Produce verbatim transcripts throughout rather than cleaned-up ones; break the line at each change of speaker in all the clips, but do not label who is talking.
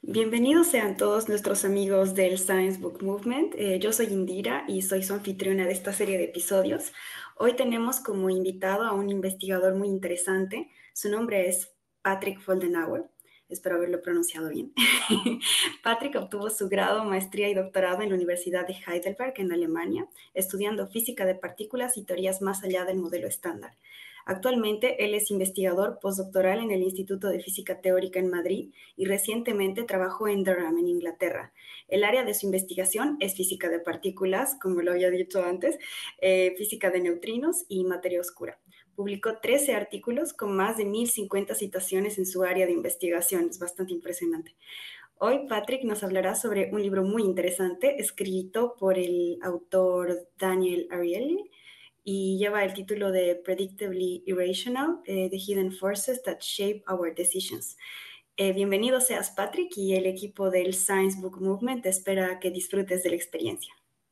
Bienvenidos sean todos nuestros amigos del Science Book Movement. Eh, yo soy Indira y soy su anfitriona de esta serie de episodios. Hoy tenemos como invitado a un investigador muy interesante. Su nombre es Patrick Foldenauer. Espero haberlo pronunciado bien. Patrick obtuvo su grado, maestría y doctorado en la Universidad de Heidelberg, en Alemania, estudiando física de partículas y teorías más allá del modelo estándar. Actualmente, él es investigador postdoctoral en el Instituto de Física Teórica en Madrid y recientemente trabajó en Durham, en Inglaterra. El área de su investigación es física de partículas, como lo había dicho antes, eh, física de neutrinos y materia oscura. Publicó trece artículos con más de mil cincuenta citaciones en su área de investigación. Es bastante impresionante. Hoy Patrick nos hablará sobre un libro muy interesante escrito por el autor Daniel Ariely y lleva el título de Predictably Irrational, eh, The Hidden Forces That Shape Our Decisions. Eh, bienvenido seas, Patrick, y el equipo del Science Book Movement espera que disfrutes de la experiencia.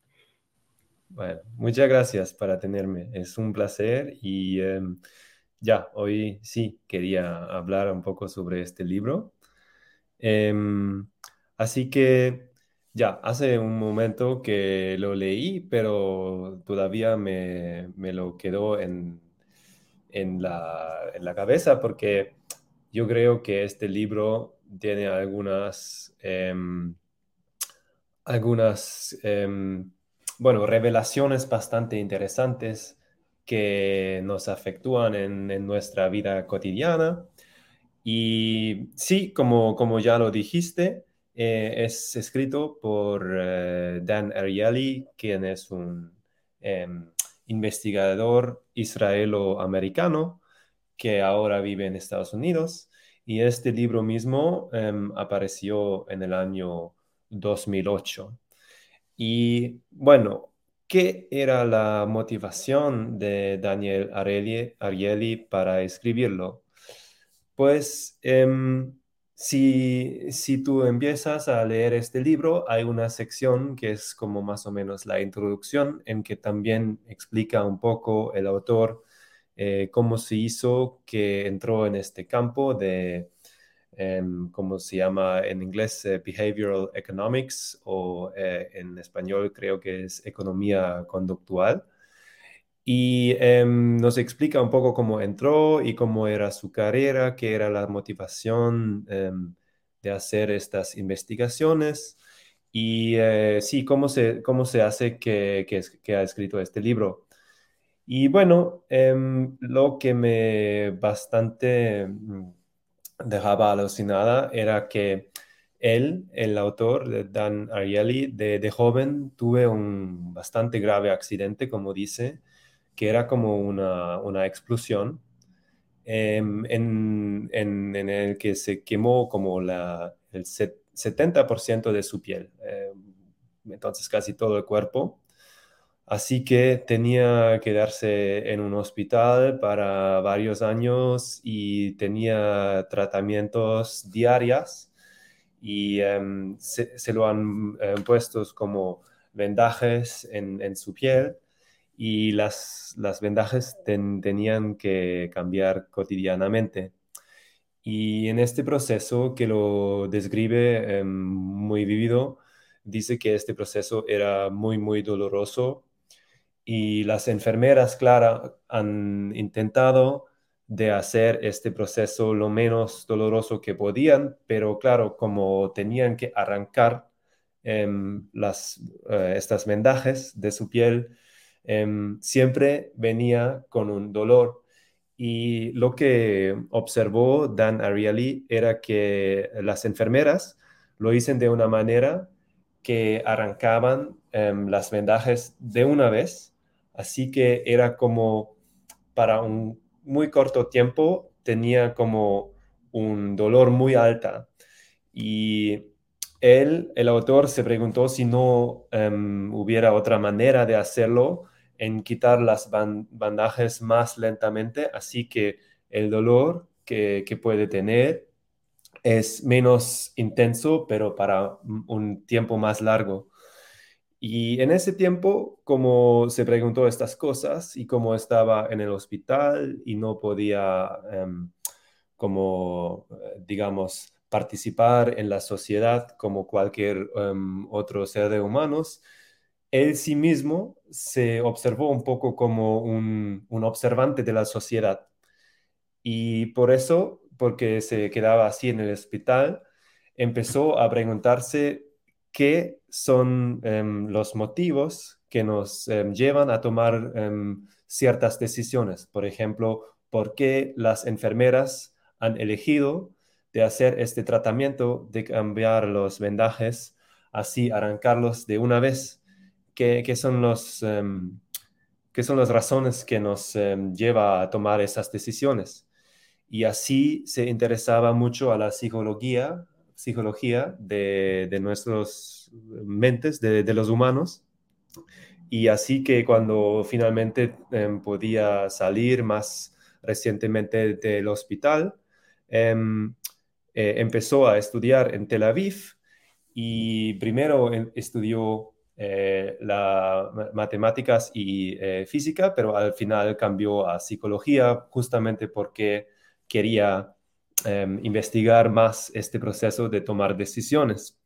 Bueno, muchas gracias para tenerme. Es un placer y em, ya, hoy sí quería hablar un poco sobre este libro. Em, Así que ya, hace un momento que lo leí, pero todavía me, me lo quedó en, en la, en la cabeza porque yo creo que este libro tiene algunas... em, algunas, em, bueno, revelaciones bastante interesantes que nos afectúan en, en nuestra vida cotidiana. Y sí, como, como ya lo dijiste, eh, es escrito por eh, Dan Ariely, quien es un em, investigador israelo-americano que ahora vive en Estados Unidos. Y este libro mismo em, apareció en el año dos mil ocho. Y bueno, ¿qué era la motivación de Daniel Ariely, Ariely para escribirlo? Pues em, si, si tú empiezas a leer este libro, hay una sección que es como más o menos la introducción, en que también explica un poco el autor eh, cómo se hizo que entró en este campo de, em, ¿cómo se llama en inglés? Eh, Behavioral Economics o eh, en español creo que es economía conductual. Y em, nos explica un poco cómo entró y cómo era su carrera, qué era la motivación em, de hacer estas investigaciones y eh, sí, cómo se, cómo se hace que, que, es- que ha escrito este libro. Y bueno, em, lo que me bastante mm, dejaba alucinada era que él, el autor de Dan Ariely, de, de joven tuve un bastante grave accidente, como dice, que era como una, una explosión em, en, en- en el que se quemó como la, el set- setenta por ciento de su piel, em, entonces casi todo el cuerpo. Así que tenía que quedarse en un hospital para varios años y tenía tratamientos diarios y em, se, se lo han eh, puesto como vendajes en, en su piel y las, las vendajes ten- tenían que cambiar cotidianamente. Y en este proceso que lo describe em, muy vivido, dice que este proceso era muy, muy doloroso y las enfermeras, claro, han intentado de hacer este proceso lo menos doloroso que podían, pero claro, como tenían que arrancar em, las, eh, estas vendajes de su piel, em, siempre venía con un dolor. Y lo que observó Dan Ariely era que las enfermeras lo hicieron de una manera que arrancaban em, las vendajes de una vez. Así que era como para un muy corto tiempo tenía como un dolor muy alta. Y él, el autor, se preguntó si no em, hubiera otra manera de hacerlo en quitar las ban- bandajes más lentamente, así que el dolor que, que puede tener es menos intenso, pero para un un tiempo más largo. Y en ese tiempo, como se preguntó estas cosas y como estaba en el hospital y no podía, em, como, eh, digamos, participar en la sociedad como cualquier em, otro ser de humanos, él sí mismo se observó un poco como un, un observante de la sociedad. Y por eso, porque se quedaba así en el hospital, empezó a preguntarse qué son em, los motivos que nos em, llevan a tomar em, ciertas decisiones. Por ejemplo, por qué las enfermeras han elegido de hacer este tratamiento de cambiar los vendajes, así arrancarlos de una vez. ¿Qué, qué son los, em, qué son las razones que nos em, lleva a tomar esas decisiones? Y así se interesaba mucho a la psicología, psicología de, de nuestras mentes, de, de los humanos. Y así que cuando finalmente em, podía salir más recientemente del hospital, em, eh, empezó a estudiar en Tel Aviv y primero en- estudió eh, la, ma- matemáticas y eh, física, pero al final cambió a psicología justamente porque quería em, investigar más este proceso de tomar decisiones.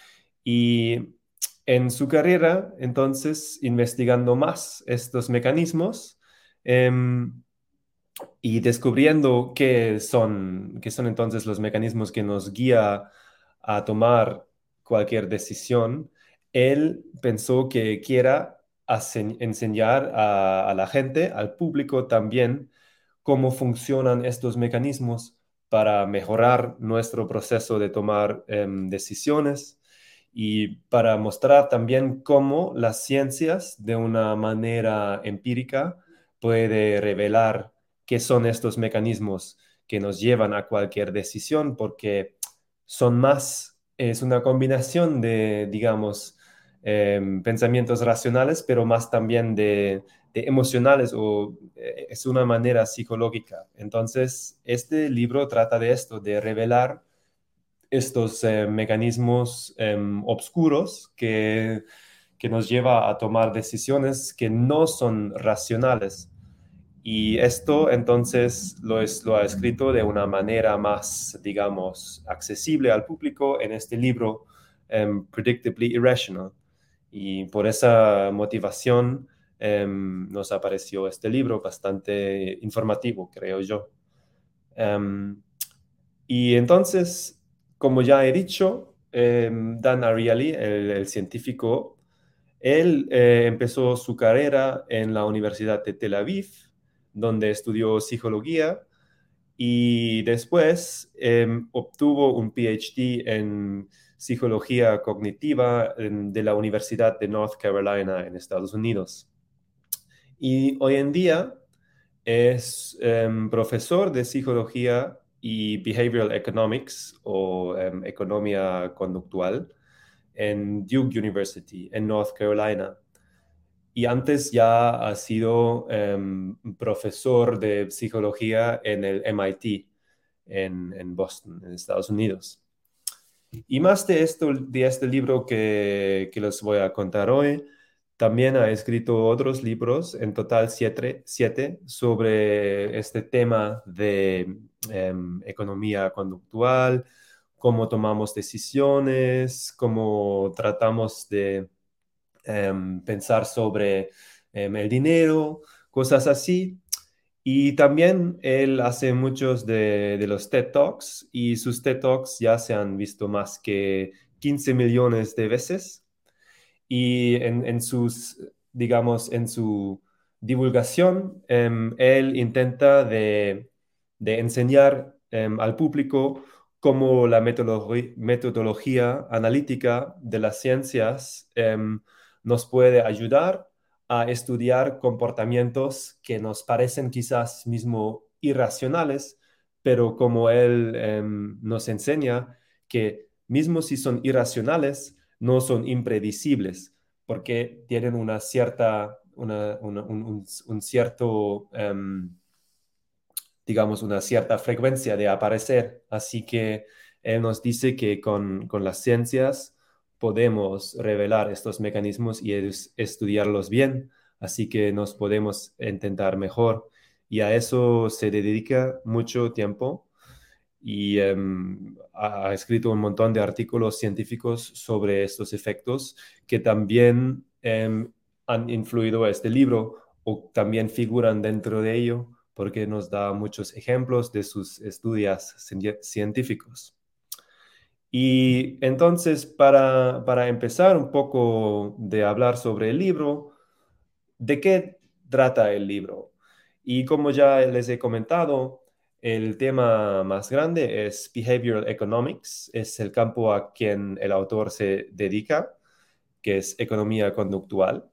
Y en su carrera, entonces, investigando más estos mecanismos, em, y descubriendo qué son, qué son entonces los mecanismos que nos guía a tomar cualquier decisión, él pensó que quiera hace- enseñar a, a la gente, al público también, cómo funcionan estos mecanismos para mejorar nuestro proceso de tomar em, decisiones y para mostrar también cómo las ciencias de una manera empírica puede revelar qué son estos mecanismos que nos llevan a cualquier decisión, porque son más, es una combinación de, digamos, em, pensamientos racionales, pero más también de, de emocionales o eh, es una manera psicológica. Entonces, este libro trata de esto, de revelar estos eh, mecanismos em, obscuros que, que nos lleva a tomar decisiones que no son racionales. Y esto entonces lo, es, lo ha escrito de una manera más, digamos, accesible al público en este libro, em, Predictably Irrational. Y por esa motivación em, nos apareció este libro bastante informativo, creo yo. Em, y entonces, como ya he dicho, em, Dan Ariely, el, el científico, él eh, empezó su carrera en la Universidad de Tel Aviv, donde estudió psicología y después em, obtuvo un PhD en psicología cognitiva em, de la Universidad de North Carolina en Estados Unidos. Y hoy en día es em, profesor de psicología y behavioral economics o em, economía conductual en Duke University en North Carolina. Y antes ya ha sido em, profesor de psicología en el M I T en, en Boston, en Estados Unidos. Y más de esto, de este libro que, que les voy a contar hoy, también ha escrito otros libros, en total siete, siete sobre este tema de em, economía conductual, cómo tomamos decisiones, cómo tratamos de em, pensar sobre em, el dinero, cosas así. Y también él hace muchos de, de los TED Talks y sus TED Talks ya se han visto más que quince millones de veces y en, en sus, digamos, en su divulgación, em, él intenta de, de enseñar em, al público cómo la metodologi- metodología analítica de las ciencias em, nos puede ayudar a estudiar comportamientos que nos parecen quizás mismo irracionales, pero como él em, nos enseña que mismo si son irracionales, no son impredecibles, porque tienen una cierta, una- una- un, un- un cierto, em, digamos, una cierta frecuencia de aparecer. Así que él nos dice que con, con las ciencias podemos revelar estos mecanismos y es- estudiarlos bien, así que nos podemos intentar mejor. Y a eso se dedica mucho tiempo y em, ha, ha escrito un montón de artículos científicos sobre estos efectos que también em, han influido a este libro o también figuran dentro de ello porque nos da muchos ejemplos de sus estudios cien- científicos. Y entonces, para, para empezar un poco de hablar sobre el libro, ¿de qué trata el libro? Y como ya les he comentado, el tema más grande es Behavioral Economics, es el campo a quien el autor se dedica, que es economía conductual.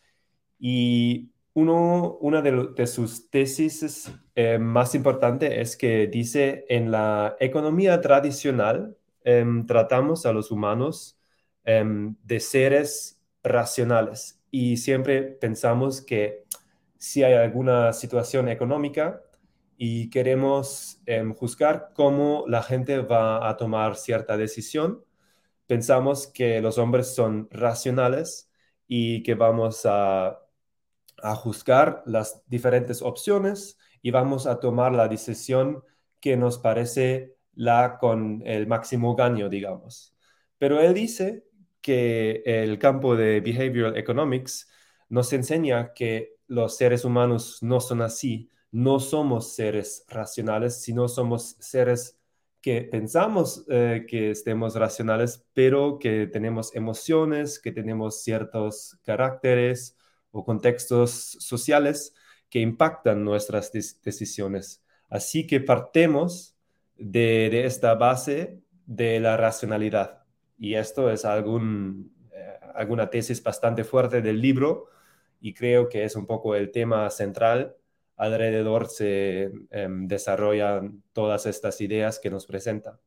Y uno, una de, lo- de sus tesis eh, más importante es que dice, en la economía tradicional em, tratamos a los humanos em, de seres racionales y siempre pensamos que si hay alguna situación económica y queremos em, juzgar cómo la gente va a tomar cierta decisión, pensamos que los hombres son racionales y que vamos a a juzgar las diferentes opciones y vamos a tomar la decisión que nos parece la con el máximo gaño, digamos. Pero él dice que el campo de Behavioral Economics nos enseña que los seres humanos no son así, no somos seres racionales, sino somos seres que pensamos eh, que estemos racionales, pero que tenemos emociones, que tenemos ciertos caracteres o contextos sociales que impactan nuestras des- decisiones. Así que partemos de, de esta base de la racionalidad. Y esto es algún, eh, alguna tesis bastante fuerte del libro y creo que es un poco el tema central. Alrededor se em, desarrollan todas estas ideas que nos presenta.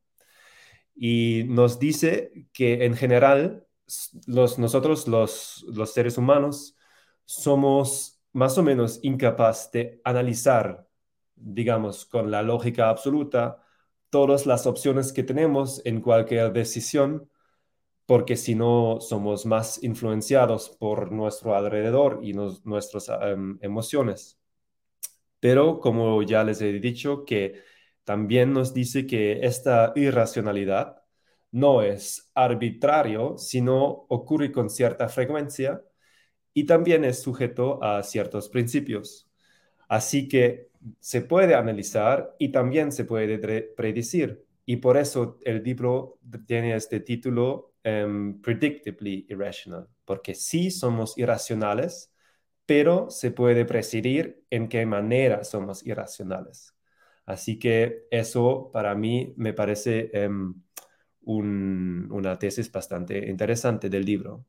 Y nos dice que en general los, nosotros los, los seres humanos somos más o menos incapaces de analizar, digamos, con la lógica absoluta, todas las opciones que tenemos en cualquier decisión, porque si no somos más influenciados por nuestro alrededor y nos- nuestras em, emociones. Pero como ya les he dicho, que también nos dice que esta irracionalidad no es arbitrario, sino ocurre con cierta frecuencia y también es sujeto a ciertos principios. Así que se puede analizar y también se puede pre- predecir. Y por eso el libro tiene este título, em, Predictably Irrational, porque sí somos irracionales, pero se puede presidir en qué manera somos irracionales. Así que eso para mí me parece em, un- una tesis bastante interesante del libro.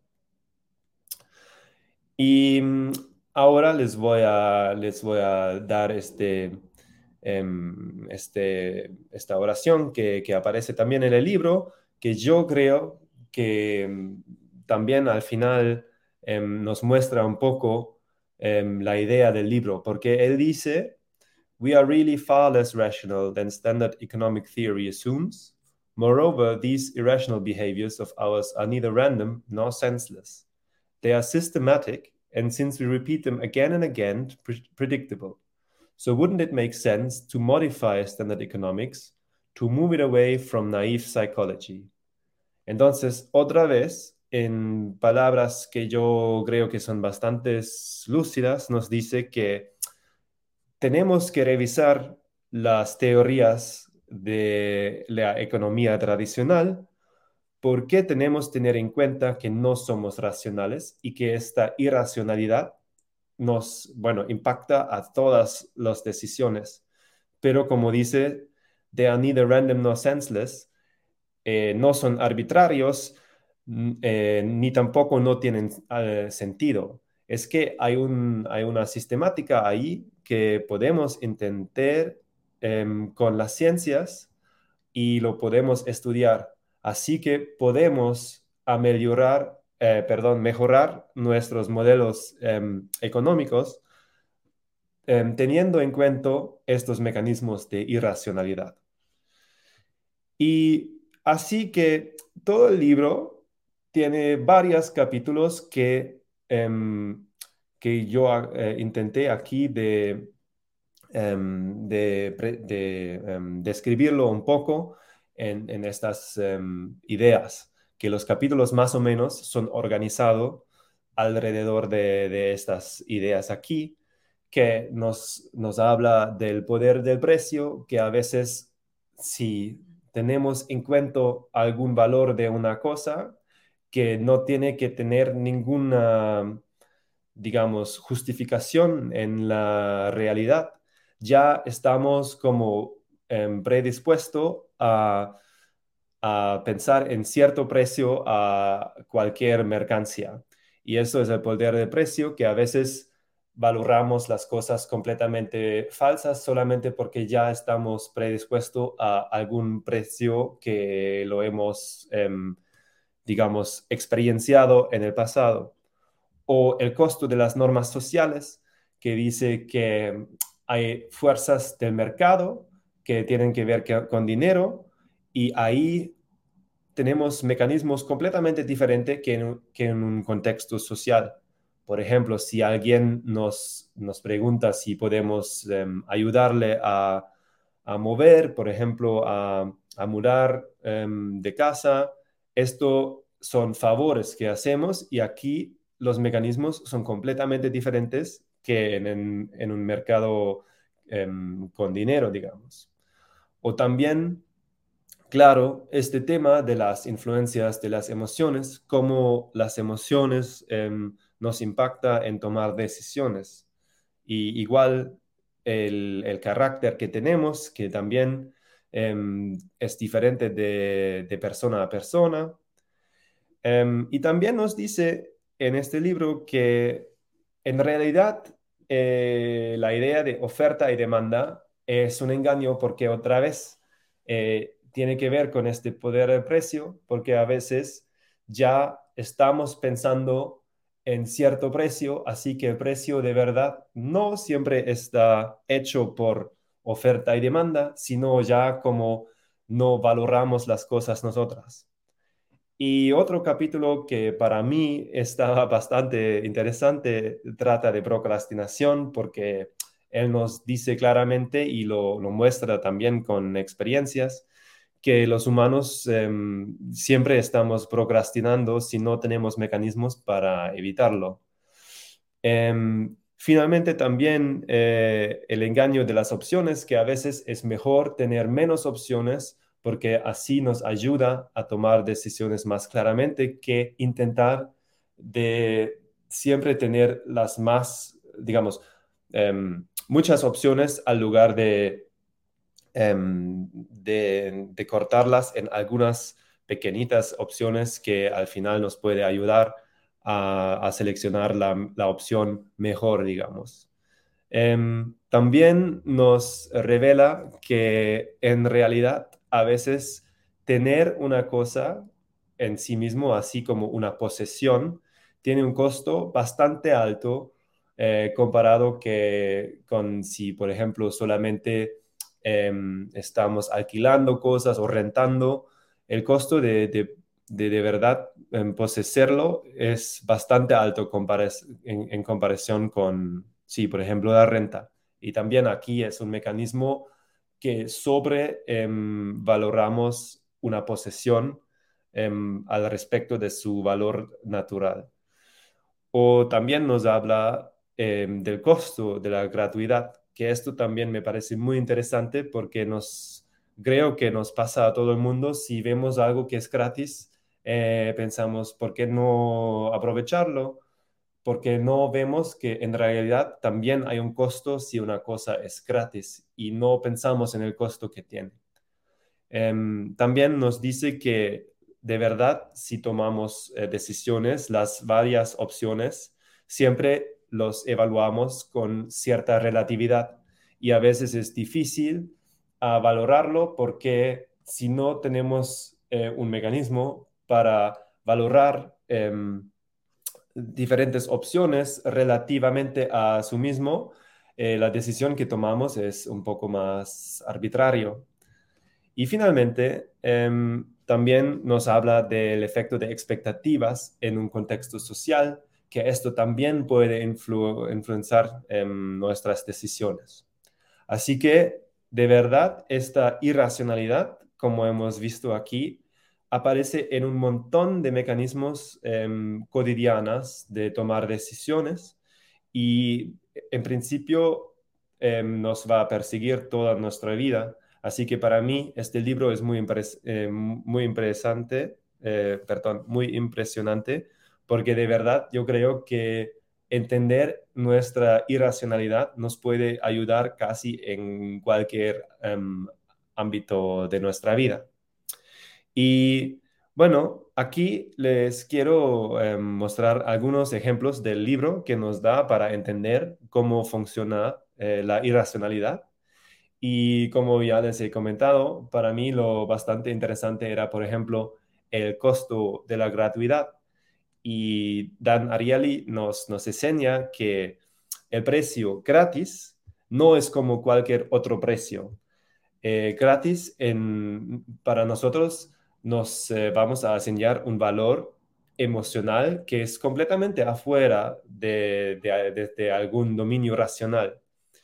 Y mm, ahora les voy a, les voy a dar este, em, este, esta oración que, que aparece también en el libro, que yo creo que em, también al final em, nos muestra un poco em, la idea del libro, porque él dice, "We are really far less rational than standard economic theory assumes. Moreover, these irrational behaviors of ours are neither random nor senseless. They are systematic, and since we repeat them again and again, pre- predictable. So wouldn't it make sense to modify standard economics to move it away from naive psychology?" Entonces, otra vez, en palabras que yo creo que son bastante lúcidas, nos dice que tenemos que revisar las teorías de la economía tradicional porque tenemos que tener en cuenta que no somos racionales y que esta irracionalidad nos, bueno, impacta a todas las decisiones. Pero como dice, they are neither random nor senseless, eh, no son arbitrarios, n- eh, ni tampoco no tienen eh, sentido. Es que hay un, hay una sistemática ahí que podemos entender em, con las ciencias y lo podemos estudiar. Así que podemos ameliorar, eh, perdón, mejorar nuestros modelos em, económicos em, teniendo en cuenta estos mecanismos de irracionalidad. Y así que todo el libro tiene varios capítulos que, em, que yo eh, intenté aquí de em, de, pre- de, em, describirlo un poco en, en estas em, ideas, que los capítulos más o menos son organizados alrededor de, de estas ideas aquí, que nos, nos habla del poder del precio, que a veces si tenemos en cuenta algún valor de una cosa, que no tiene que tener ninguna, digamos, justificación en la realidad, ya estamos como em, predispuestos a, a pensar en cierto precio a cualquier mercancía. Y eso es el poder del precio, que a veces valoramos las cosas completamente falsas solamente porque ya estamos predispuestos a algún precio que lo hemos, em, digamos, experienciado en el pasado. O el costo de las normas sociales, que dice que hay fuerzas del mercado que tienen que ver que- con dinero, y ahí tenemos mecanismos completamente diferentes que en, un- que en un contexto social. Por ejemplo, si alguien nos, nos pregunta si podemos em, ayudarle a, a mover, por ejemplo, a, a mudar em, de casa, esto son favores que hacemos, y aquí los mecanismos son completamente diferentes que en, en- en un mercado em, con dinero, digamos. O también, claro, este tema de las influencias de las emociones, cómo las emociones em, nos impacta en tomar decisiones. Y igual el, el carácter que tenemos, que también em, es diferente de, de persona a persona. Em, y también nos dice en este libro que en realidad eh, la idea de oferta y demanda es un engaño, porque otra vez eh, tiene que ver con este poder de precio, porque a veces ya estamos pensando en cierto precio, así que el precio de verdad no siempre está hecho por oferta y demanda, sino ya como no valoramos las cosas nosotras. Y otro capítulo que para mí está bastante interesante trata de procrastinación, porque él nos dice claramente, y lo, lo muestra también con experiencias, que los humanos em, siempre estamos procrastinando si no tenemos mecanismos para evitarlo. Em, finalmente, también eh, el engaño de las opciones, que a veces es mejor tener menos opciones porque así nos ayuda a tomar decisiones más claramente, que intentar de siempre tener las más, digamos, em, muchas opciones al lugar de, em, de, de cortarlas en algunas pequeñitas opciones que al final nos puede ayudar a, a seleccionar la, la opción mejor, digamos. Em, también nos revela que en realidad a veces tener una cosa en sí mismo, así como una posesión, tiene un costo bastante alto eh, comparado que con si, por ejemplo, solamente em, estamos alquilando cosas o rentando. El costo de, de, de, de verdad em, poseerlo es bastante alto compares- en, en comparación con, sí, por ejemplo, la renta. Y también aquí es un mecanismo que sobre em, valoramos una posesión em, al respecto de su valor natural. O también nos habla em, del costo de la gratuidad, que esto también me parece muy interesante, porque nos, creo que nos pasa a todo el mundo. Si vemos algo que es gratis, eh, pensamos, ¿por qué no aprovecharlo? Porque no vemos que en realidad también hay un costo si una cosa es gratis, y no pensamos en el costo que tiene. Em, también nos dice que de verdad, si tomamos eh, decisiones, las varias opciones, siempre los evaluamos con cierta relatividad, y a veces es difícil a valorarlo, porque si no tenemos eh, un mecanismo para valorar em, diferentes opciones relativamente a su mismo, eh, la decisión que tomamos es un poco más arbitrario. Y finalmente, em, también nos habla del efecto de expectativas en un contexto social, que esto también puede influ- influenciar em, nuestras decisiones. Así que, de verdad, esta irracionalidad, como hemos visto aquí, aparece en un montón de mecanismos em, cotidianos de tomar decisiones y en principio em, nos va a perseguir toda nuestra vida. Así que para mí este libro es muy, impres- eh, muy interesante, eh, perdón, muy impresionante, porque de verdad yo creo que entender nuestra irracionalidad nos puede ayudar casi en cualquier em, ámbito de nuestra vida. Y bueno, aquí les quiero em, mostrar algunos ejemplos del libro que nos da para entender cómo funciona eh, la irracionalidad. Y como ya les he comentado, para mí lo bastante interesante era, por ejemplo, el costo de la gratuidad. Y Dan Ariely nos, nos enseña que el precio gratis no es como cualquier otro precio. Eh, gratis en, para nosotros nos eh, vamos a enseñar un valor emocional que es completamente afuera de, de, de, de algún dominio racional.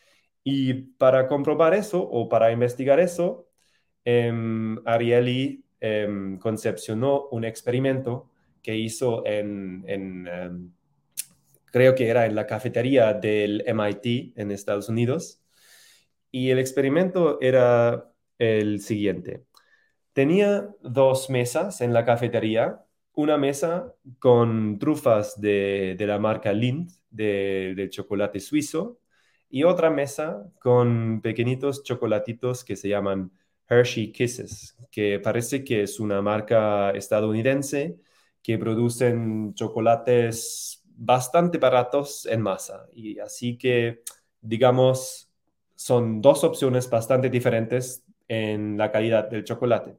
Y para comprobar eso o para investigar eso, eh, Ariely eh, concepcionó un experimento que hizo en, en eh, creo que era en la cafetería del M I T en Estados Unidos. Y el experimento era el siguiente. Tenía dos mesas en la cafetería, una mesa con trufas de, de la marca Lindt, de, de chocolate suizo, y otra mesa con pequeñitos chocolatitos que se llaman Hershey Kisses, que parece que es una marca estadounidense que producen chocolates bastante baratos en masa. Y así que, digamos, son dos opciones bastante diferentes en la calidad del chocolate.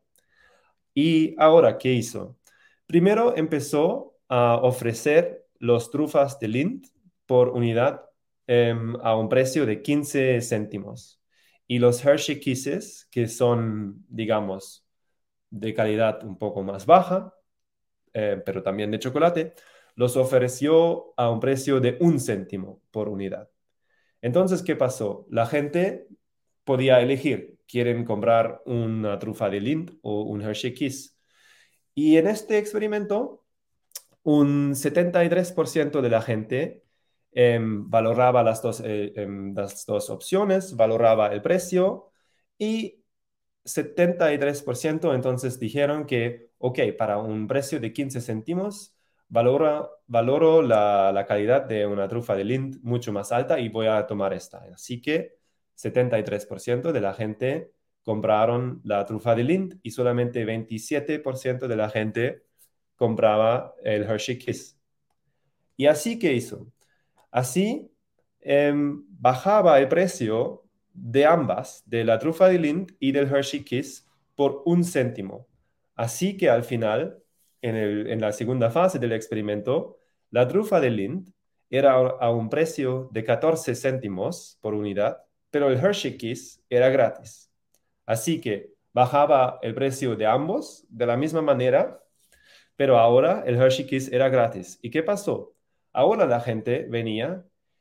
Y ahora, ¿qué hizo? Primero empezó a ofrecer los trufas de Lindt por unidad em, a un precio de quince céntimos. Y los Hershey Kisses, que son, digamos, de calidad un poco más baja, eh, pero también de chocolate, los ofreció a un precio de un céntimo por unidad. Entonces, ¿qué pasó? La gente podía elegir, ¿quieren comprar una trufa de Lindt o un Hershey Kiss? Y en este experimento, un setenta y tres por ciento de la gente em, valoraba las dos, eh, em, las dos opciones, valoraba el precio y setenta y tres por ciento entonces dijeron que, ok, para un precio de quince céntimos, valora, valoro la, la calidad de una trufa de Lindt mucho más alta y voy a tomar esta. Así que setenta y tres por ciento de la gente compraron la trufa de Lindt y solamente veintisiete por ciento de la gente compraba el Hershey Kiss. ¿Y así qué hizo? Así em, bajaba el precio de ambas, de la trufa de Lindt y del Hershey Kiss, por un céntimo. Así que al final, en, el- en la segunda fase del experimento, la trufa de Lindt era a a un precio de catorce céntimos por unidad, pero el Hershey Kiss era gratis. Así que bajaba el precio de ambos de la misma manera, pero ahora el Hershey Kiss era gratis. ¿Y qué pasó? Ahora la gente venía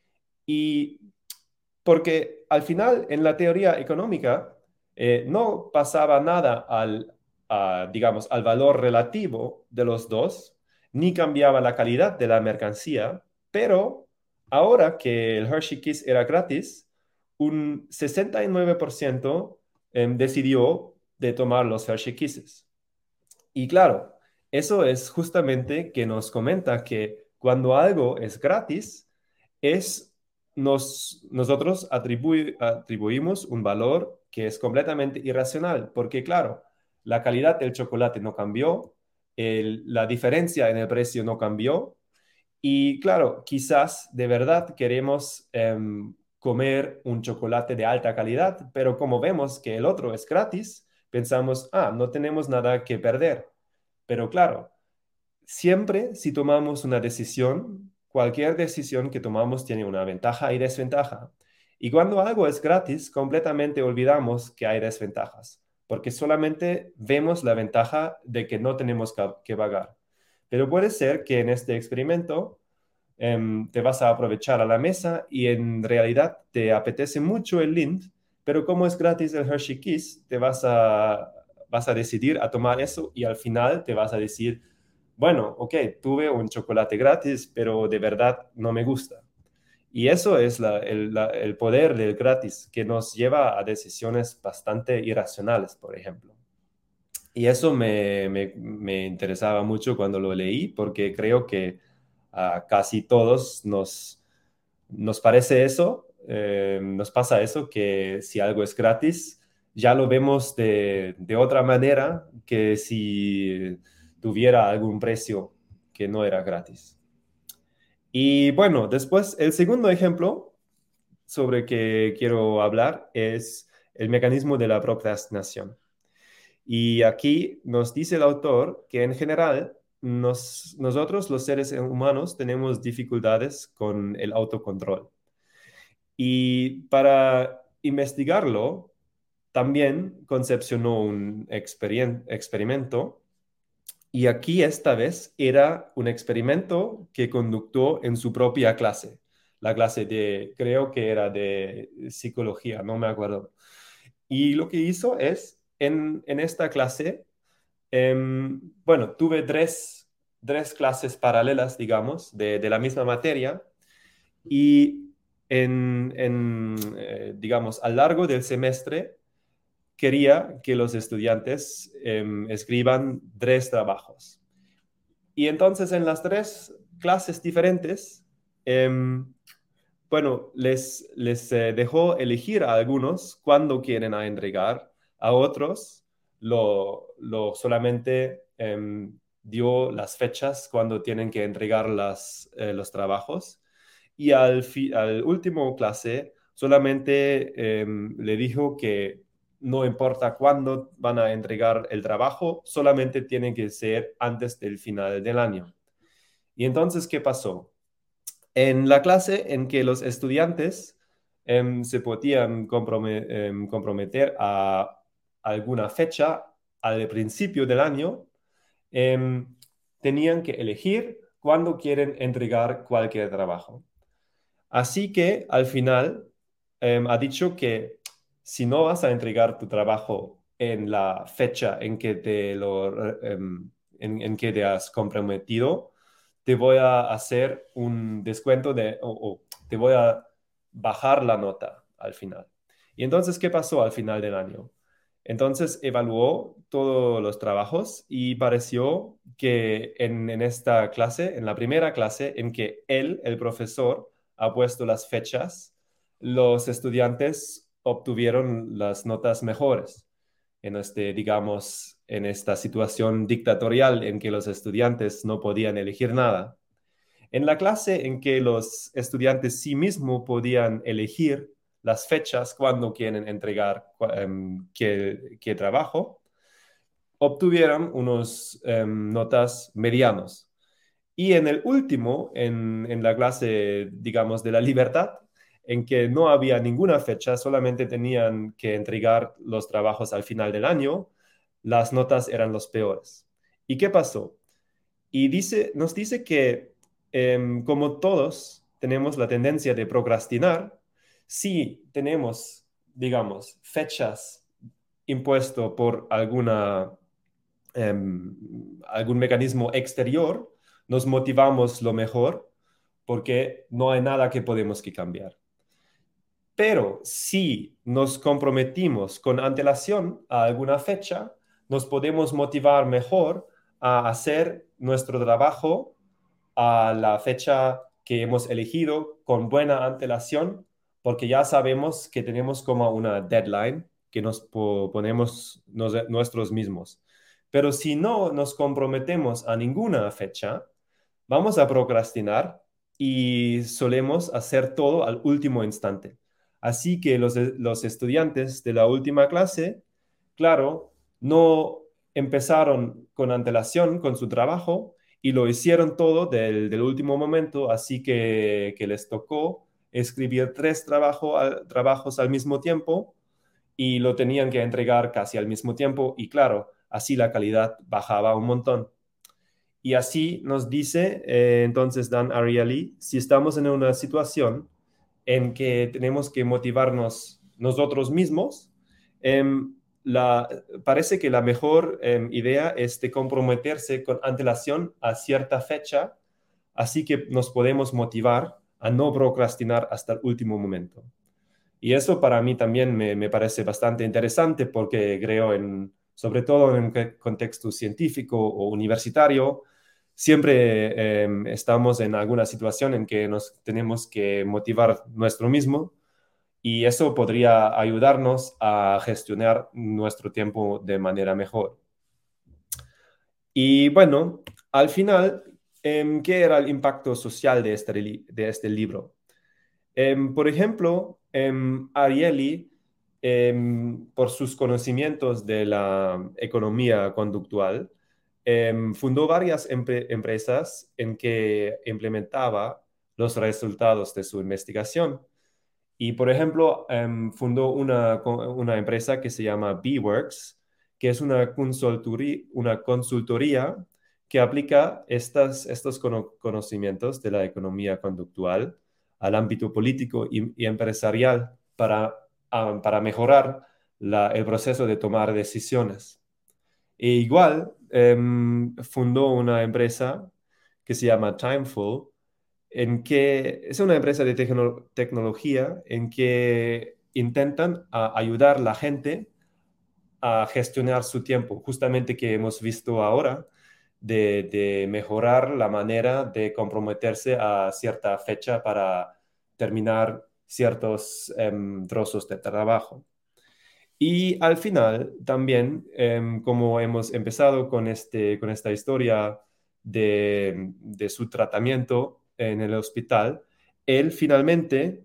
y porque al final en la teoría económica eh, no pasaba nada al, a, digamos, al valor relativo de los dos, ni cambiaba la calidad de la mercancía, pero ahora que el Hershey Kiss era gratis, un sesenta y nueve por ciento em, decidió de tomar los Hershey Kisses. Y claro, eso es justamente que nos comenta que cuando algo es gratis, es nos, nosotros atribu- atribuimos un valor que es completamente irracional, porque claro, la calidad del chocolate no cambió, el- la diferencia en el precio no cambió, y claro, quizás de verdad queremos em, comer un chocolate de alta calidad, pero como vemos que el otro es gratis, pensamos, ah, no tenemos nada que perder. Pero claro, siempre si tomamos una decisión, cualquier decisión que tomamos tiene una ventaja y desventaja. Y cuando algo es gratis, completamente olvidamos que hay desventajas, porque solamente vemos la ventaja de que no tenemos que que pagar. Pero puede ser que en este experimento em, te vas a aprovechar a la mesa y en realidad te apetece mucho el Lindt, pero como es gratis el Hershey Kiss, te vas a, vas a decidir a tomar eso y al final te vas a decir, bueno, ok, tuve un chocolate gratis, pero de verdad no me gusta. Y eso es la- el, la- el poder del gratis, que nos lleva a decisiones bastante irracionales, por ejemplo. Y eso me, me- me interesaba mucho cuando lo leí, porque creo que a casi todos nos, nos parece eso, eh, nos pasa eso, que si algo es gratis, ya lo vemos de, de otra manera que si tuviera algún precio que no era gratis. Y bueno, después el segundo ejemplo sobre que quiero hablar es el mecanismo de la procrastinación. Y aquí nos dice el autor que en general nos- nosotros los seres humanos tenemos dificultades con el autocontrol. Y para investigarlo, también concepcionó un experien- experimento. Y aquí esta vez era un experimento que conductó en su propia clase. La clase de, creo que era de psicología, no me acuerdo. Y lo que hizo es, en, en esta clase, em, bueno, tuve tres, tres clases paralelas, digamos, de, de la misma materia y en, en, eh, digamos, a lo largo del semestre quería que los estudiantes em, escriban tres trabajos. Y entonces en las tres clases diferentes, em, bueno, les, les eh, dejó elegir a algunos cuándo quieren a entregar, a otros lo, lo solamente em, dio las fechas cuando tienen que entregar las, eh, los trabajos. Y al, fi- al último clase solamente em, le dijo que no importa cuándo van a entregar el trabajo, solamente tiene que ser antes del final del año. Y entonces, ¿qué pasó? En la clase en que los estudiantes em, se podían comprome- em, comprometer a alguna fecha al principio del año, em, tenían que elegir cuándo quieren entregar cualquier trabajo. Así que al final em, ha dicho que si no vas a entregar tu trabajo en la fecha en que te lo, em, en, en que te has comprometido, te voy a hacer un descuento de, o, o te voy a bajar la nota al final. Y entonces, ¿qué pasó al final del año? Entonces evaluó todos los trabajos y pareció que en, en esta clase, en la primera clase en que él, el profesor, ha puesto las fechas, los estudiantes obtuvieron las notas mejores en este, digamos, en esta situación dictatorial en que los estudiantes no podían elegir nada. En la clase en que los estudiantes sí mismo podían elegir las fechas cuando quieren entregar um, qué, qué trabajo, obtuvieron unos um, notas medianos. Y en el último, en, en la clase, digamos, de la libertad, en que no había ninguna fecha, solamente tenían que entregar los trabajos al final del año, las notas eran los peores. ¿Y qué pasó? Y dice, nos dice que em, como todos tenemos la tendencia de procrastinar, si tenemos, digamos, fechas impuesto por alguna em, algún mecanismo exterior, nos motivamos lo mejor porque no hay nada que podemos que cambiar. Pero si nos comprometimos con antelación a alguna fecha, nos podemos motivar mejor a hacer nuestro trabajo a la fecha que hemos elegido con buena antelación, porque ya sabemos que tenemos como una deadline que nos po- ponemos nos- nosotros mismos. Pero si no nos comprometemos a ninguna fecha, vamos a procrastinar y solemos hacer todo al último instante. Así que los, los estudiantes de la última clase, claro, no empezaron con antelación con su trabajo y lo hicieron todo del, del último momento, así que, que les tocó escribir tres trabajo, al- trabajos al mismo tiempo y lo tenían que entregar casi al mismo tiempo y claro, así la calidad bajaba un montón. Y así nos dice eh, entonces Dan Ariely, si estamos en una situación en que tenemos que motivarnos nosotros mismos, em, la, parece que la mejor em, idea es de comprometerse con antelación a cierta fecha, así que nos podemos motivar a no procrastinar hasta el último momento. Y eso para mí también me, me parece bastante interesante porque creo en, sobre todo en un que- contexto científico o universitario, siempre eh, estamos en alguna situación en que nos tenemos que motivar nuestro mismo y eso podría ayudarnos a gestionar nuestro tiempo de manera mejor. Y bueno, al final, em, ¿qué era el impacto social de este, li- de este libro? Em, por ejemplo, em, Ariely, em, por sus conocimientos de la economía conductual, em, fundó varias empre- empresas en que implementaba los resultados de su investigación. Y, por ejemplo, em, fundó una, co- una empresa que se llama Beworks, que es una consultoría, una consultoría que aplica estas, estos cono- conocimientos de la economía conductual al ámbito político y, y empresarial para, ah, para mejorar la- el proceso de tomar decisiones. E igual, em, fundó una empresa que se llama Timeful, en que es una empresa de tecno- tecnología en que intentan a, ayudar a la gente a gestionar su tiempo, justamente que hemos visto ahora, de, de mejorar la manera de comprometerse a cierta fecha para terminar ciertos em, trozos de trabajo. Y al final, también, em, como hemos empezado con, este, con esta historia de, de su tratamiento en el hospital, él finalmente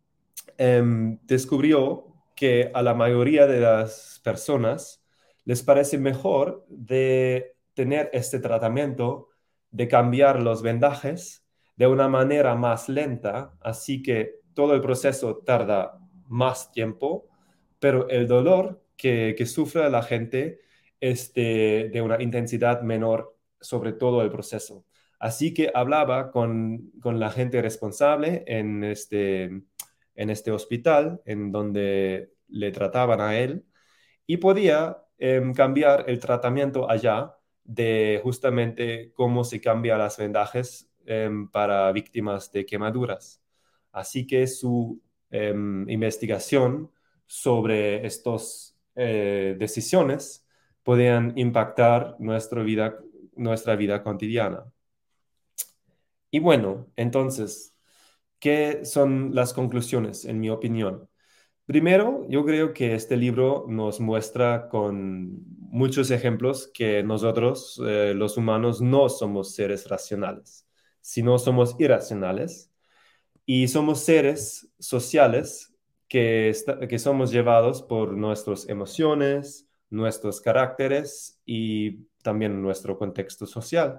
em, descubrió que a la mayoría de las personas les parece mejor de tener este tratamiento, de cambiar los vendajes de una manera más lenta, así que todo el proceso tarda más tiempo, pero el dolor que, que sufre la gente es de, de una intensidad menor sobre todo el proceso. Así que hablaba con, con la gente responsable en este, en este hospital, en donde le trataban a él, y podía em, cambiar el tratamiento allá de justamente cómo se cambia las vendajes em, para víctimas de quemaduras. Así que su em, investigación sobre estas decisiones podían impactar nuestra vida, nuestra vida cotidiana. Y bueno, entonces, ¿qué son las conclusiones, en mi opinión? Primero, yo creo que este libro nos muestra con muchos ejemplos que nosotros, eh, los humanos, no somos seres racionales, sino somos irracionales y somos seres sociales que, esta- que somos llevados por nuestras emociones, nuestros caracteres y también nuestro contexto social.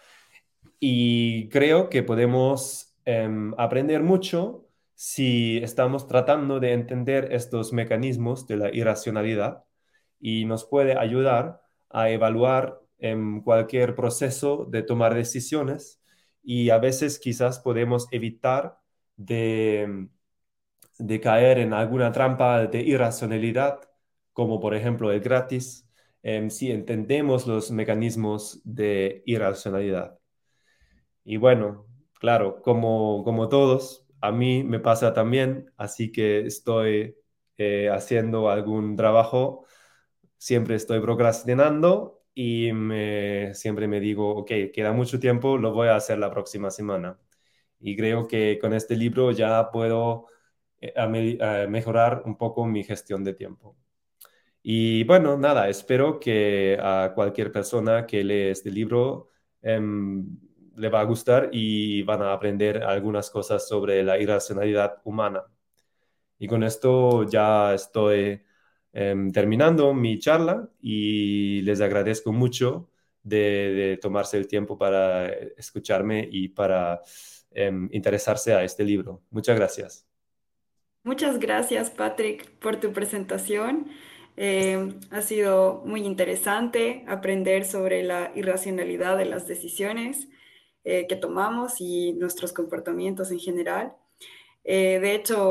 Y creo que podemos em, aprender mucho si estamos tratando de entender estos mecanismos de la irracionalidad y nos puede ayudar a evaluar em, cualquier proceso de tomar decisiones y a veces quizás podemos evitar de, de caer en alguna trampa de irracionalidad, como por ejemplo el gratis, em, si entendemos los mecanismos de irracionalidad. Y bueno, claro, como, como todos, a mí me pasa también, así que estoy eh, haciendo algún trabajo, siempre estoy procrastinando y me- siempre me digo, ok, queda mucho tiempo, lo voy a hacer la próxima semana. Y creo que con este libro ya puedo eh, a me- a mejorar un poco mi gestión de tiempo. Y bueno, nada, espero que a cualquier persona que lee este libro em, le va a gustar y van a aprender algunas cosas sobre la irracionalidad humana. Y con esto ya estoy em, terminando mi charla y les agradezco mucho de, de tomarse el tiempo para escucharme y para em, interesarse a este libro. Muchas gracias.
Muchas gracias, Patrick, por tu presentación. Eh, ha sido muy interesante aprender sobre la irracionalidad de las decisiones eh, que tomamos y nuestros comportamientos en general. Eh, de hecho,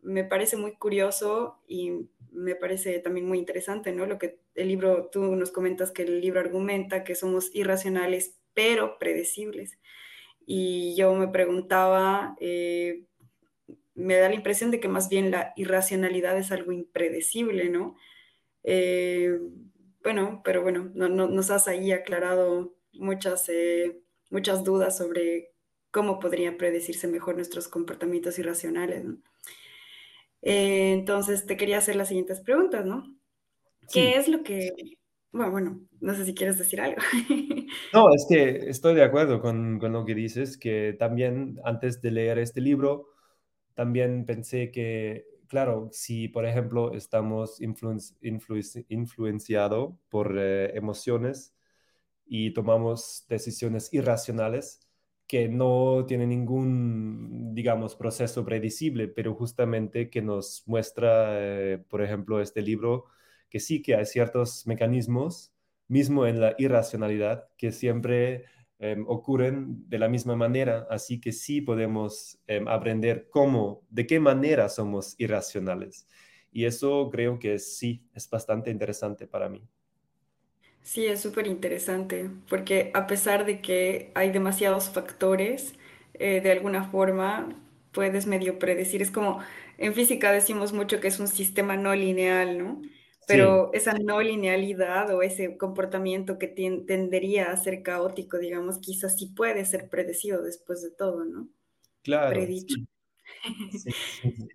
me parece muy curioso y me parece también muy interesante, ¿no? Lo que el libro, tú nos comentas que el libro argumenta que somos irracionales, pero predecibles. Y yo me preguntaba, eh, me da la impresión de que más bien la irracionalidad es algo impredecible, ¿no? Eh, bueno, pero bueno, no, no- nos has ahí aclarado muchas, eh, muchas dudas sobre cómo podrían predecirse mejor nuestros comportamientos irracionales, ¿no? Eh, entonces, te quería hacer las siguientes preguntas, ¿no? ¿Qué
Sí,
es lo que... Bueno, bueno, no sé si quieres decir algo.
no, es que estoy de acuerdo con, con lo que dices, que también antes de leer este libro, también pensé que, claro, si por ejemplo estamos influen- influenci- influenciados por eh, emociones y tomamos decisiones irracionales que no tienen ningún, digamos, proceso predecible, pero justamente que nos muestra, eh, por ejemplo, este libro, que sí que hay ciertos mecanismos, mismo en la irracionalidad, que siempre em, ocurren de la misma manera, así que sí podemos em, aprender cómo, de qué manera somos irracionales. Y eso creo que sí, es bastante interesante para mí.
Sí, es súper interesante, porque a pesar de que hay demasiados factores, eh, de alguna forma puedes medio predecir. Es como en física decimos mucho que es un sistema no lineal, ¿no?
Sí,
Pero esa no linealidad o ese comportamiento que tien- tendería a ser caótico, digamos, quizás sí puede ser predecido después de todo, ¿no?
claro,
Predicho.
sí, sí, sí, sí.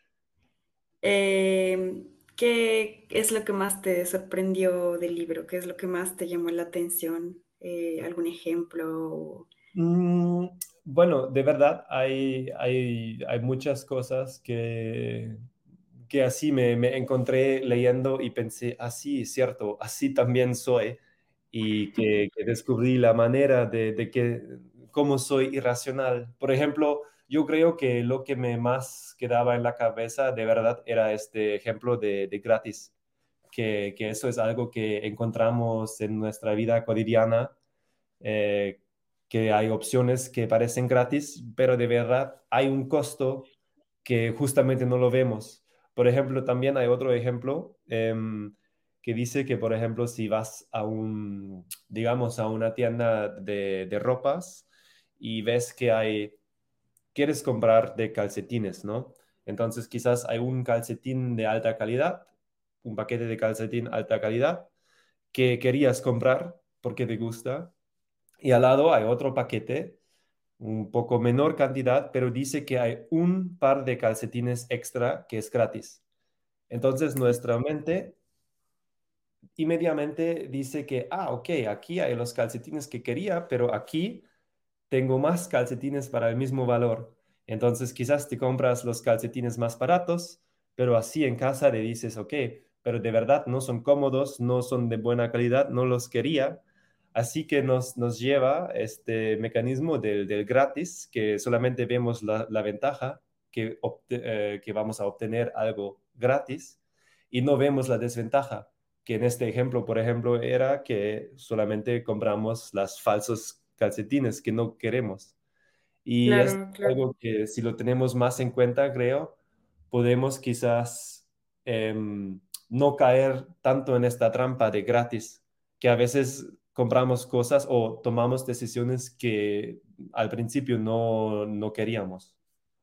Eh, ¿qué es lo que más te sorprendió del libro? ¿Qué es lo que más te llamó la atención? Eh, ¿algún ejemplo?
Mm, bueno, de verdad hay, hay, hay muchas cosas que, que así me, me encontré leyendo y pensé, así es cierto, así también soy. Y que, que descubrí la manera de, de que, cómo soy irracional. Por ejemplo, yo creo que lo que me más quedaba en la cabeza de verdad era este ejemplo de, de gratis, que, que eso es algo que encontramos en nuestra vida cotidiana, eh, que hay opciones que parecen gratis, pero de verdad hay un costo que justamente no lo vemos. Por ejemplo, también hay otro ejemplo em, que dice que, por ejemplo, si vas a un, digamos, a una tienda de, de ropas y ves que hay, quieres comprar de calcetines, ¿no? Entonces quizás hay un calcetín de alta calidad, un paquete de calcetín alta calidad que querías comprar porque te gusta, y al lado hay otro paquete, un poco menor cantidad, pero dice que hay un par de calcetines extra que es gratis. Entonces nuestra mente inmediatamente dice que, ah, ok, aquí hay los calcetines que quería, pero aquí tengo más calcetines para el mismo valor. Entonces quizás te compras los calcetines más baratos, pero así en casa le dices, ok, pero de verdad no son cómodos, no son de buena calidad, no los quería. Así que nos, nos lleva este mecanismo del, del gratis, que solamente vemos la, la ventaja, que, obte- eh, que vamos a obtener algo gratis y no vemos la desventaja, que en este ejemplo, por ejemplo, era que solamente compramos las falsos calcetines que no queremos. Y es
Claro, claro.
algo que si lo tenemos más en cuenta, creo, podemos quizás em, no caer tanto en esta trampa de gratis, que a veces compramos cosas o tomamos decisiones que al principio no, no queríamos.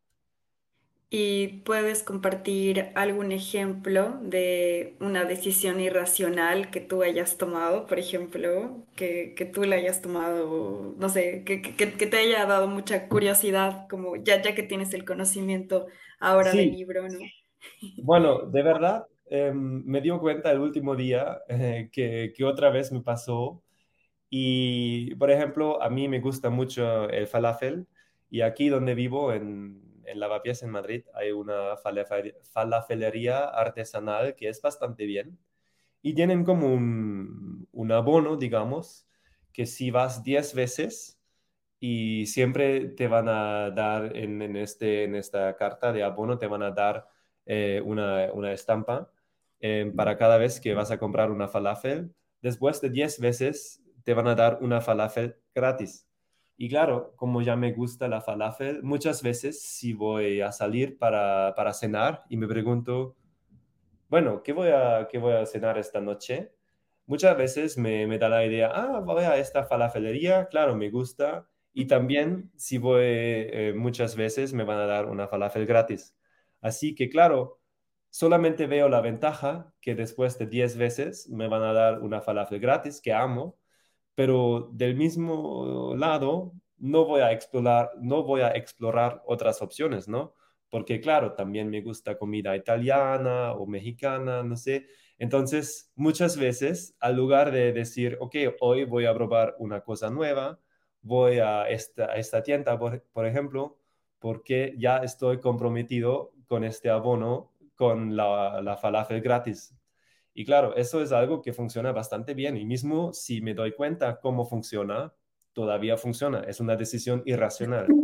¿Y puedes compartir algún ejemplo de una decisión irracional que tú hayas tomado, por ejemplo, que, que tú la hayas tomado, no sé, que, que, que te haya dado mucha curiosidad, como ya, ya que tienes el conocimiento ahora del
Sí,
libro, ¿no?
bueno, de verdad, em, me dio cuenta el último día eh, que, que otra vez me pasó. Y, por ejemplo, a mí me gusta mucho el falafel y aquí donde vivo, en, en Lavapiés, en Madrid, hay una falafe- falafelería artesanal que es bastante bien y tienen como un, un abono, digamos, que si vas diez veces y siempre te van a dar en, en este, en esta carta de abono, te van a dar eh, una, una estampa eh, para cada vez que vas a comprar una falafel. Después de diez veces te van a dar una falafel gratis. Y claro, como ya me gusta la falafel, muchas veces si voy a salir para, para cenar y me pregunto, bueno, ¿qué voy a, qué voy a cenar esta noche? Muchas veces me, me da la idea, ah, voy a esta falafelería, claro, me gusta. Y también si voy eh, muchas veces me van a dar una falafel gratis. Así que claro, solamente veo la ventaja que después de diez veces me van a dar una falafel gratis, que amo, pero del mismo lado no voy a explorar, no voy a explorar otras opciones, ¿no? Porque claro, también me gusta comida italiana o mexicana, no sé. Entonces, muchas veces, al lugar de decir, ok, hoy voy a probar una cosa nueva, voy a esta, a esta tienda, por, por ejemplo, porque ya estoy comprometido con este abono, con la, la falafel gratis. Y claro, eso es algo que funciona bastante bien. Y mismo si me doy cuenta cómo funciona, todavía funciona. Es una decisión irracional.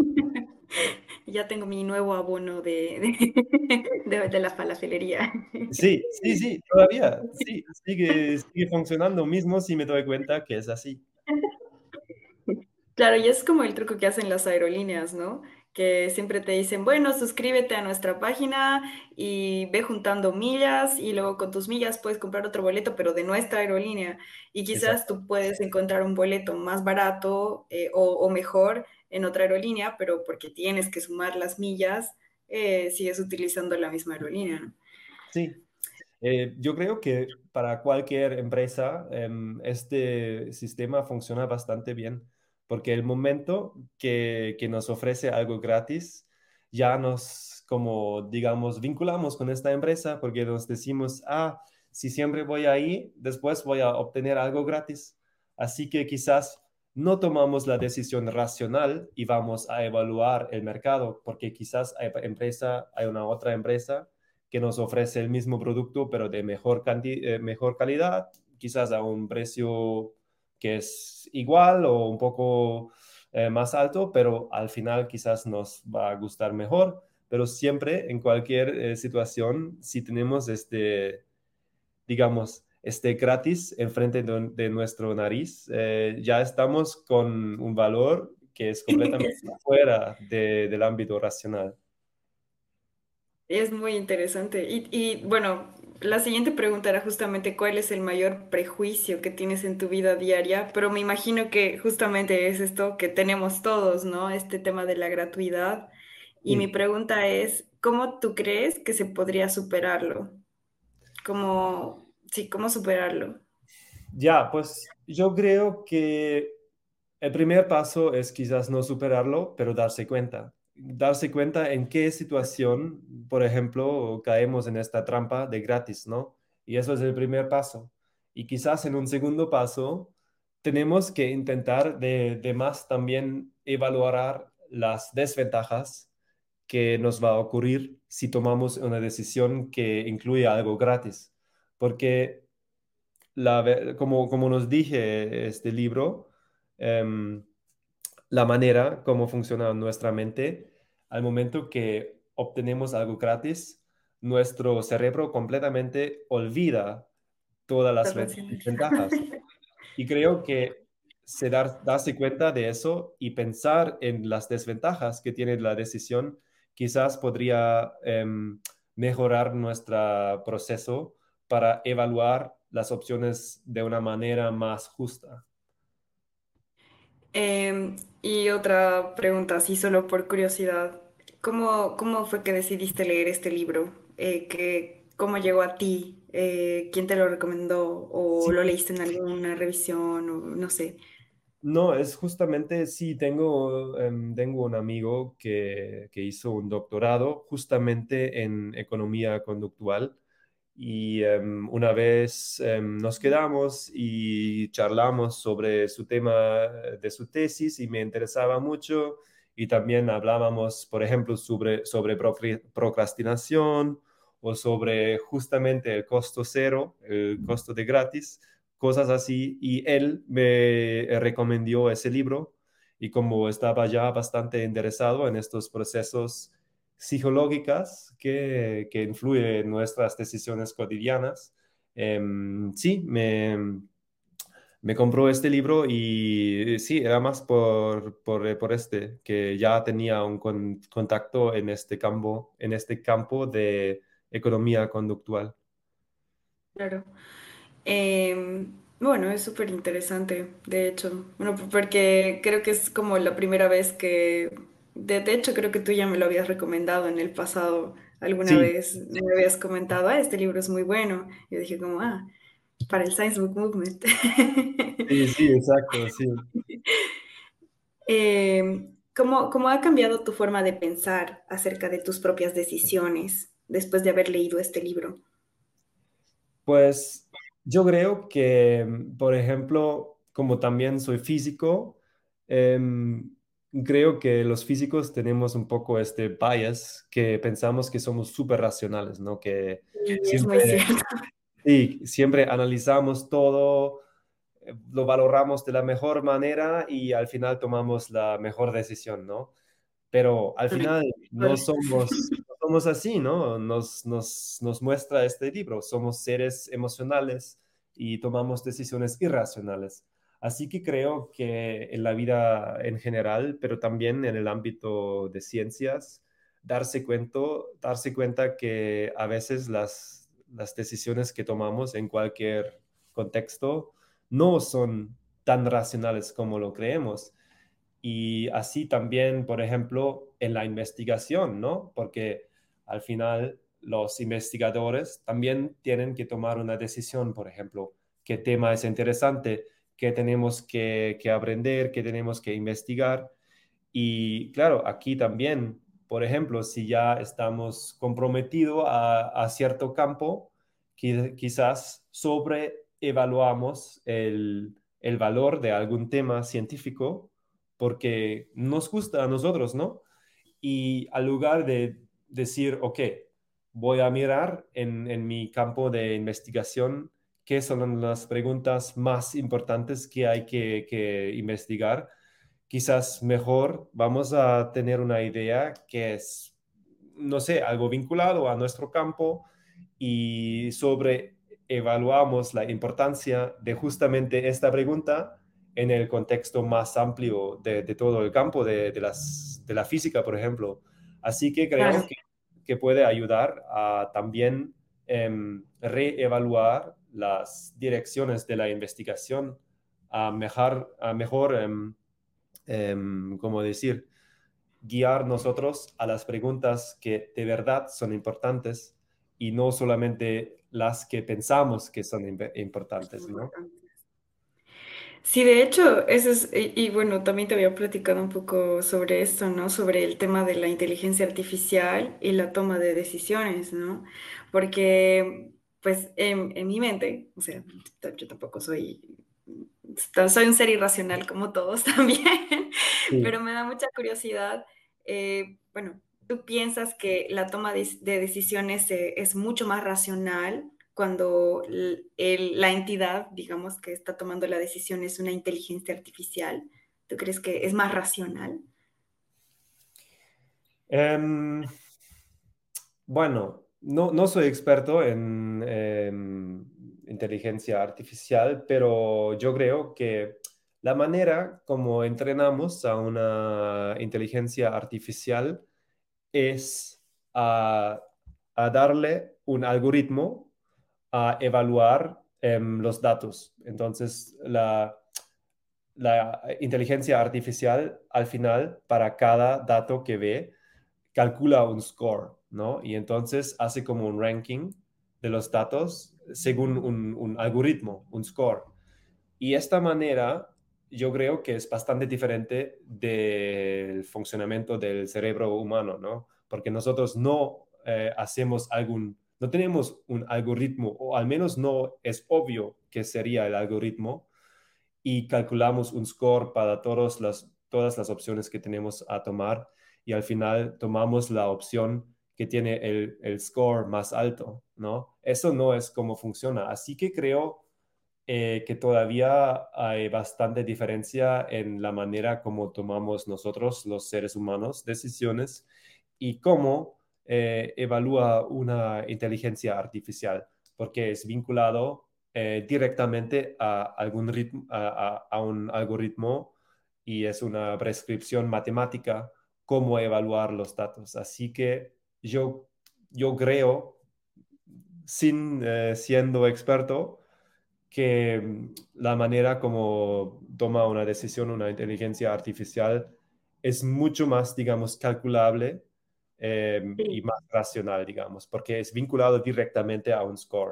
Ya tengo mi nuevo abono de, de, de- de la falafelería.
Sí, sí, sí, todavía. Sí, sigue, sigue funcionando mismo si me doy cuenta que es así.
Claro, y es como el truco que hacen las aerolíneas, ¿no? Que siempre te dicen, bueno, suscríbete a nuestra página y ve juntando millas y luego con tus millas puedes comprar otro boleto, pero de nuestra aerolínea. Y quizás
Exacto.
tú puedes encontrar un boleto más barato eh, o, o mejor en otra aerolínea, pero porque tienes que sumar las millas, eh, sigues utilizando la misma aerolínea, ¿no?
Sí, Eh, yo creo que para cualquier empresa em, este sistema funciona bastante bien, porque el momento que, que nos ofrece algo gratis, ya nos, como digamos, vinculamos con esta empresa, porque nos decimos, ah, si siempre voy ahí, después voy a obtener algo gratis. Así que quizás no tomamos la decisión racional y vamos a evaluar el mercado, porque quizás hay empresa, hay una otra empresa que nos ofrece el mismo producto, pero de mejor, canti- eh, mejor calidad, quizás a un precio que es igual o un poco eh, más alto, pero al final quizás nos va a gustar mejor. Pero siempre, en cualquier eh, situación, si tenemos este, digamos, este gratis enfrente de, de nuestro nariz, eh, ya estamos con un valor que es completamente fuera de- del ámbito racional.
Es muy interesante. Y, y, bueno, la siguiente pregunta era justamente cuál es el mayor prejuicio que tienes en tu vida diaria, pero me imagino que justamente es esto que tenemos todos, ¿no? Este tema de la gratuidad. Y mi
Sí.
pregunta es, ¿cómo tú crees que se podría superarlo? ¿Cómo, sí, cómo superarlo?
Ya, pues yo creo que el primer paso es quizás no superarlo, pero darse cuenta. Darse cuenta en qué situación, por ejemplo, caemos en esta trampa de gratis, ¿no? Y eso es el primer paso. Y quizás en un segundo paso tenemos que intentar de, de más también evaluar las desventajas que nos va a ocurrir si tomamos una decisión que incluye algo gratis. Porque la, ve- como, como nos dije este libro, em, la manera como funciona nuestra mente, al momento que obtenemos algo gratis, nuestro cerebro completamente olvida todas
La
las ven-
racional.
ventajas. Y creo que se dar, darse cuenta de eso y pensar en las desventajas que tiene la decisión, quizás podría em, mejorar nuestro proceso para evaluar las opciones de una manera más justa.
Em, y otra pregunta, así solo por curiosidad. ¿Cómo, cómo fue que decidiste leer este libro? Eh, ¿qué- cómo llegó a ti? Eh, ¿quién te lo recomendó? ¿O
Sí,
lo leíste en alguna revisión? O no sé.
no, es justamente, sí, tengo, em, tengo un amigo que, que hizo un doctorado justamente en economía conductual y em, una vez em, nos quedamos y charlamos sobre su tema de su tesis y me interesaba mucho y también hablábamos, por ejemplo, sobre, sobre procri- procrastinación o sobre justamente el costo cero, el costo de gratis, cosas así, y él me recomendó ese libro y como estaba ya bastante interesado en estos procesos psicológicas que, que influyen en nuestras decisiones cotidianas, em, sí, me, me compró este libro y eh, sí, era más por, por, eh, por este, que ya tenía un con- contacto en este campo, en este campo de economía conductual.
Claro. Em, bueno, es súper interesante, de hecho. Bueno, p- porque creo que es como la primera vez que, de, de hecho, creo que tú ya me lo habías recomendado en el pasado. Alguna
Sí,
vez me habías comentado, ah, este libro es muy bueno. Yo dije como, ah, para el Science Book Movement.
sí, sí, exacto, sí.
Em, ¿cómo, cómo ha cambiado tu forma de pensar acerca de tus propias decisiones después de haber leído este libro?
Pues yo creo que, mm, por ejemplo, como también soy físico, em, creo que los físicos tenemos un poco este bias que pensamos que somos súper racionales, ¿no? Que
Y es muy
siempre,
cierto.
sí, siempre analizamos todo, eh, lo valoramos de la mejor manera y al final tomamos la mejor decisión, ¿no? Pero al final no somos, no somos así, ¿no? Nos, nos, nos muestra este libro, somos seres emocionales y tomamos decisiones irracionales. Así que creo que en la vida en general, pero también en el ámbito de ciencias, darse cuenta, darse cuenta que a veces las, las decisiones que tomamos en cualquier contexto no son tan racionales como lo creemos. Y así también, por ejemplo, en la investigación, ¿no? Porque al final los investigadores también tienen que tomar una decisión, por ejemplo, qué tema es interesante, qué tenemos que, que aprender, qué tenemos que investigar. Y claro, aquí también, por ejemplo, si ya estamos comprometidos a, a cierto campo, qui- quizás sobreevaluamos el, el valor de algún tema científico porque nos gusta a nosotros, ¿no? Y al lugar de decir, ok, voy a mirar en, en mi campo de investigación qué son las preguntas más importantes que hay que, que investigar, quizás mejor vamos a tener una idea que es, no sé, algo vinculado a nuestro campo y sobre evaluamos la importancia de justamente esta pregunta en el contexto más amplio de, de todo el campo de, de, las, de la física, por ejemplo. Así que creo
Claro.
que, que puede ayudar a también em, reevaluar las direcciones de la investigación a mejor, a mejor em, em, ¿cómo decir? Guiar nosotros a las preguntas que de verdad son importantes y no solamente las que pensamos que son imp- importantes, ¿no?
Sí, de hecho, eso es, y, y bueno, también te había platicado un poco sobre esto, ¿no? Sobre el tema de la inteligencia artificial y la toma de decisiones, ¿no? Porque, pues, en, en mi mente, o sea, t- yo tampoco soy, t- soy un ser irracional como todos también, pero
Sí.
me da mucha curiosidad. eh, bueno, ¿tú piensas que la toma de, de decisiones eh, es mucho más racional cuando l- el- la entidad, digamos, que está tomando la decisión es una inteligencia artificial? ¿Tú crees que es más racional?
Em, bueno, no, no soy experto en em, inteligencia artificial, pero yo creo que la manera como entrenamos a una inteligencia artificial es a, a darle un algoritmo a evaluar em, los datos. Entonces, la, la inteligencia artificial al final, para cada dato que ve, calcula un score, ¿no? Y entonces hace como un ranking de los datos según un, un algoritmo, un score. Y esta manera yo creo que es bastante diferente del funcionamiento del cerebro humano, ¿no? Porque nosotros no eh, hacemos algún, no tenemos un algoritmo, o al menos no es obvio que sería el algoritmo, y calculamos un score para todos las, todas las opciones que tenemos a tomar y al final tomamos la opción que tiene el, el score más alto, ¿no? Eso no es cómo funciona. Así que creo eh, que todavía hay bastante diferencia en la manera como tomamos nosotros, los seres humanos, decisiones y cómo eh, evalúa una inteligencia artificial, porque es vinculado eh, directamente a, algún ritmo, a, a- a un algoritmo y es una prescripción matemática cómo evaluar los datos. Así que yo, yo creo, sin eh, siendo experto, que mm, la manera como toma una decisión una inteligencia artificial es mucho más, digamos, calculable eh, y
Sí.
más racional, digamos, porque es vinculado directamente a un score.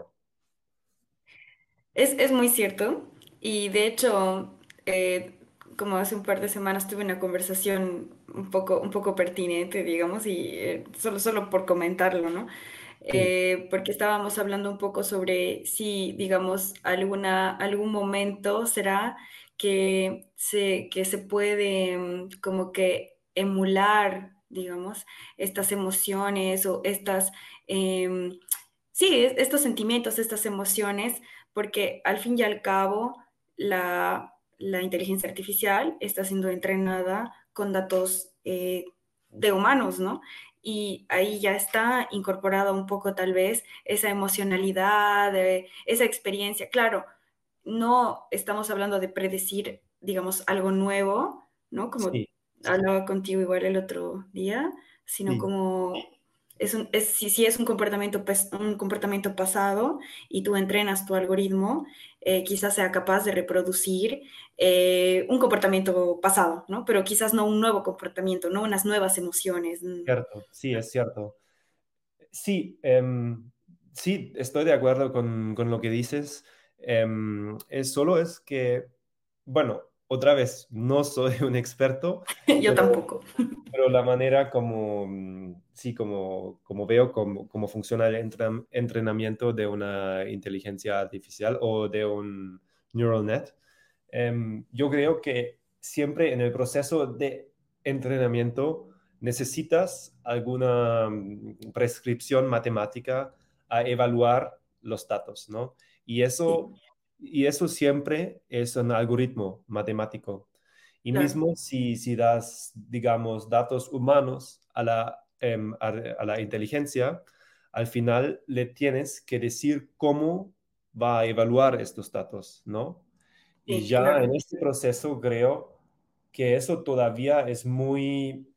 Es, es muy cierto. Y de hecho, eh, como hace un par de semanas tuve una conversación un poco, un poco pertinente, digamos, y eh, solo, solo por comentarlo, ¿no?
Sí,
Eh, porque estábamos hablando un poco sobre si, digamos, alguna, algún momento será que se, que se puede mm, como que emular, digamos, estas emociones o estas, em, sí, es- estos sentimientos, estas emociones, porque al fin y al cabo la, la inteligencia artificial está siendo entrenada con datos eh, de humanos, ¿no? Y ahí ya está incorporada un poco tal vez esa emocionalidad, eh, esa experiencia. Claro, no estamos hablando de predecir, digamos, algo nuevo, ¿no? Como
sí,
hablaba contigo igual el otro día, sino
sí,
como es un, es, si, si es un comportamiento, pues, un comportamiento pasado y tú entrenas tu algoritmo, eh, quizás sea capaz de reproducir eh, un comportamiento pasado, ¿no? Pero quizás no un nuevo comportamiento, no unas nuevas emociones. Mm.
cierto, sí, es cierto. Sí, em, sí, estoy de acuerdo con, con lo que dices. Em, es solo es que, bueno, otra vez, no soy un experto,
Yo tampoco.
pero la manera como, mm, sí, como, como veo cómo, cómo funciona el entren- entrenamiento de una inteligencia artificial o de un neural net, em, yo creo que siempre en el proceso de entrenamiento necesitas alguna mm, prescripción matemática a evaluar los datos, ¿no? Y eso,
Sí,
y eso siempre es un algoritmo matemático. Y
claro.
mismo si, si das, digamos, datos humanos a la, em, a, a la inteligencia, al final le tienes que decir cómo va a evaluar estos datos, ¿no? Y
Sí,
ya en
claro.
este proceso creo que eso todavía es muy,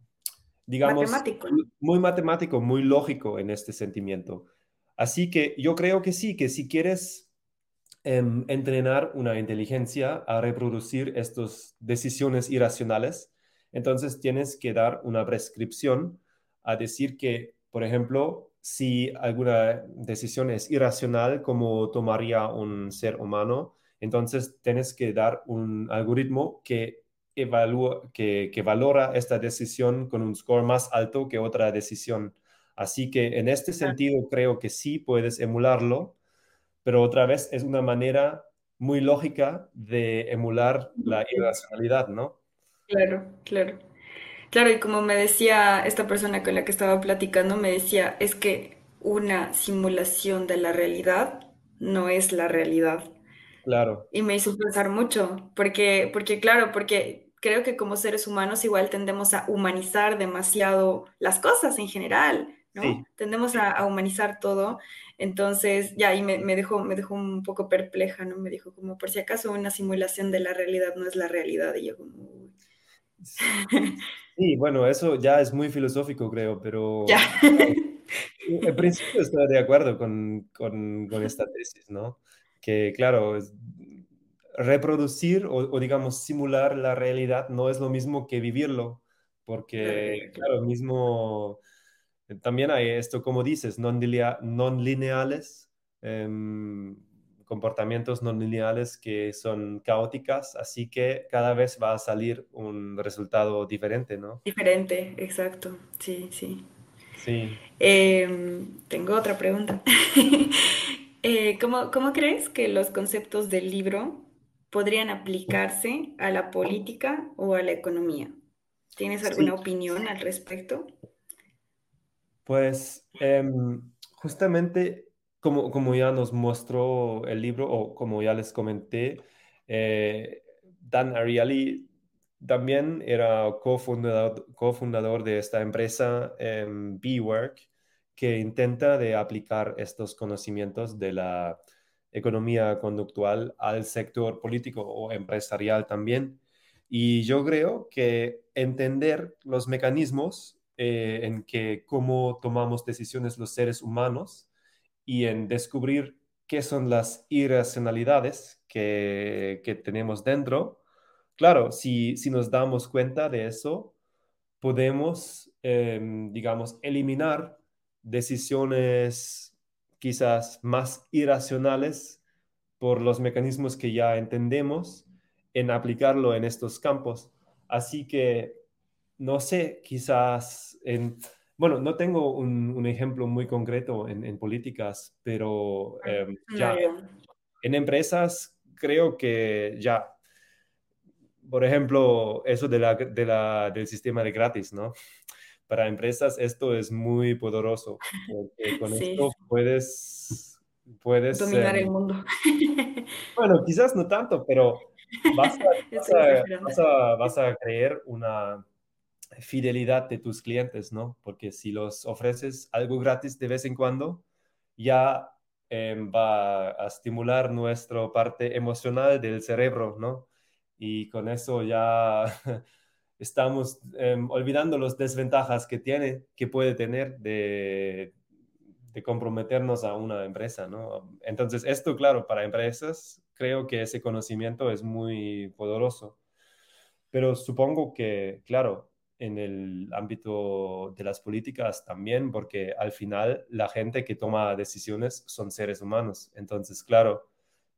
digamos,
Matemático.
muy matemático, muy lógico en este sentimiento. Así que yo creo que sí, que si quieres em, entrenar una inteligencia a reproducir estas decisiones irracionales, entonces tienes que dar una prescripción a decir que, por ejemplo, si alguna decisión es irracional, como tomaría un ser humano, entonces tienes que dar un algoritmo que evalúa, que, que valora esta decisión con un score más alto que otra decisión. Así que en este sentido creo que sí puedes emularlo, pero otra vez es una manera muy lógica de emular la
Sí,
irracionalidad, ¿no?
claro, claro. Claro, y como me decía esta persona con la que estaba platicando, me decía, es que una simulación de la realidad no es la realidad.
Claro,
Y me hizo pensar mucho, porque, porque claro, porque creo que como seres humanos igual tendemos a humanizar demasiado las cosas en general, ¿no?
sí,
Tendemos a, a humanizar todo. Entonces, ya, y me, me dejó, me dejó un poco perpleja, ¿no? Me dijo como, por si acaso una simulación de la realidad no es la realidad. Y yo como, "Uy".
sí, bueno, eso ya es muy filosófico, creo,
Ya.
pero en principio estoy de acuerdo con, con, con esta tesis, ¿no? Que claro, es- reproducir o, o, digamos simular la realidad no es lo mismo que vivirlo,
La
porque
realidad, claro.
claro, mismo eh, también hay esto, como dices, non, lilia- non lineales, em, comportamientos non lineales que son caóticas, así que cada vez va a salir un resultado diferente, ¿no?
Diferente, exacto. Sí, sí.
Sí.
Eh, tengo otra pregunta. Eh, ¿cómo, cómo crees que los conceptos del libro podrían aplicarse a la política o a la economía? ¿Tienes
Sí,
alguna opinión al respecto?
pues em, justamente como, como ya nos mostró el libro o como ya les comenté, eh, Dan Ariely también era cofundador, cofundador de esta empresa em, Bework que intenta de aplicar estos conocimientos de la, economía conductual al sector político o empresarial también. Y yo creo que entender los mecanismos eh, en que cómo tomamos decisiones los seres humanos y en descubrir qué son las irracionalidades que, que tenemos dentro. Claro, si, si nos damos cuenta de eso, podemos, eh, digamos, eliminar decisiones quizás más irracionales por los mecanismos que ya entendemos en aplicarlo en estos campos. Así que, no sé, quizás en... Bueno, no tengo un, un ejemplo muy concreto en, en políticas, pero eh,
No,
ya
yo.
en empresas creo que ya, por ejemplo, eso de la, de la, del sistema de gratis, ¿no? Para empresas esto es muy poderoso, porque con
Sí,
esto puedes, puedes,
dominar el
em,
mundo.
bueno, quizás no tanto, pero vas a, vas
Estoy
a,
exagerando.
vas a, vas a creer una fidelidad de tus clientes, ¿no? Porque si los ofreces algo gratis de vez en cuando, ya em, va a estimular nuestra parte emocional del cerebro, ¿no? Y con eso ya estamos em, olvidando las desventajas que tiene, que puede tener de, de comprometernos a una empresa, ¿no? Entonces, esto, claro, para empresas, creo que ese conocimiento es muy poderoso. Pero supongo que, claro, en el ámbito de las políticas también, porque al final la gente que toma decisiones son seres humanos. Entonces, claro,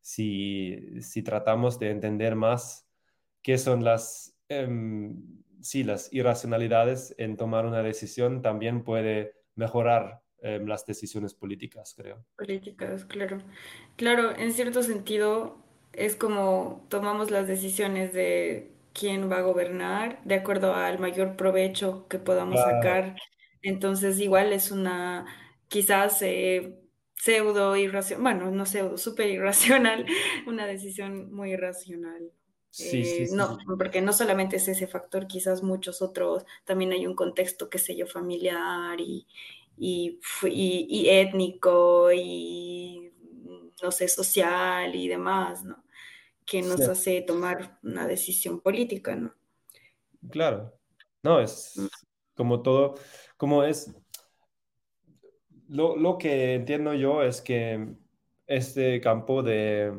si, si tratamos de entender más qué son las, em, sí, las irracionalidades en tomar una decisión, también puede mejorar em, las decisiones políticas, creo.
Políticas, claro. Claro, en cierto sentido es como tomamos las decisiones de quién va a gobernar de acuerdo al mayor provecho que podamos
Claro,
sacar. Entonces, igual es una quizás eh, pseudo irracional, bueno, no pseudo, súper irracional, una decisión muy irracional.
sí, sí,
Eh,
sí,
no,
sí.
porque no solamente es ese factor, quizás muchos otros, también hay un contexto, qué sé yo, familiar y, y, y, y étnico y, no sé, social y demás, ¿no? Que
Sí,
nos hace tomar una decisión política, ¿no?
claro. No, es como todo, como es. Lo, lo que entiendo yo es que este campo de,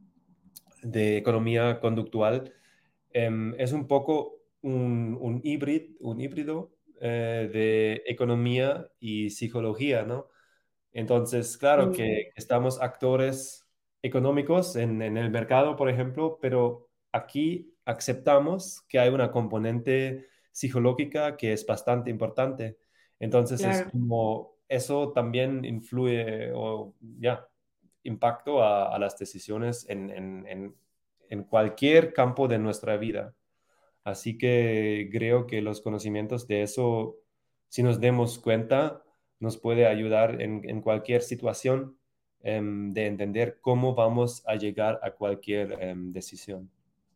de economía conductual em, es un poco un, un híbrido, un híbrido eh, de economía y psicología, ¿no? Entonces, claro
Mm,
que estamos actores económicos en, en el mercado, por ejemplo, pero aquí aceptamos que hay una componente psicológica que es bastante importante. Entonces, es
claro.
como eso también influye o ya, impacto a, a las decisiones en, en, en, en cualquier campo de nuestra vida. Así que creo que los conocimientos de eso, si nos demos cuenta, nos puede ayudar en, en cualquier situación em, de entender cómo vamos a llegar a cualquier em, decisión.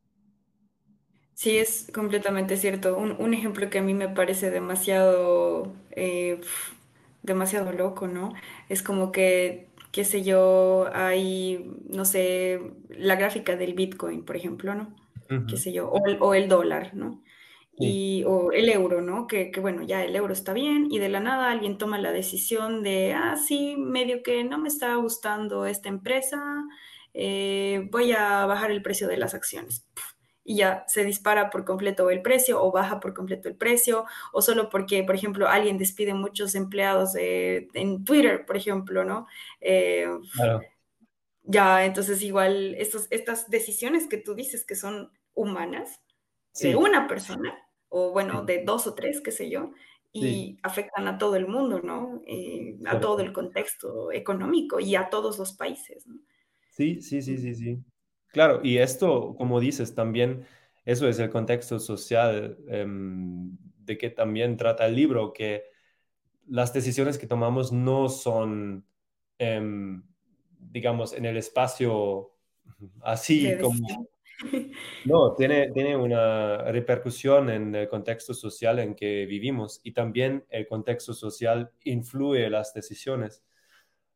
Sí, es completamente cierto. Un, un ejemplo que a mí me parece demasiado, eh, pf, demasiado loco, ¿no? Es como que, qué sé yo, hay, no sé, la gráfica del Bitcoin, por ejemplo, ¿no? Qué
Ujú.
sé yo, o el, o el dólar, ¿no?
Sí,
Y, o el euro, ¿no? Que, que bueno, ya el euro está bien y de la nada alguien toma la decisión de, ah, sí, medio que no me está gustando esta empresa, eh, voy a bajar el precio de las acciones y ya se dispara por completo el precio o baja por completo el precio, o solo porque, por ejemplo, alguien despide muchos empleados eh, en Twitter, por ejemplo, ¿no? Eh,
claro.
ya, entonces igual estos, estas decisiones que tú dices que son humanas, de
Sí,
una persona, o bueno,
sí,
de dos o tres, qué sé yo,
sí,
y afectan a todo el mundo, ¿no? Eh, a todo
correcto.
el contexto económico y a todos los países, ¿no?
Sí, sí, sí, sí, sí. Claro, y esto, como dices, también, eso es el contexto social em, de que también trata el libro, que las decisiones que tomamos no son, em, digamos, en el espacio
De
así como...
decisión.
No, tiene, tiene una repercusión en el contexto social en que vivimos y también el contexto social influye las decisiones.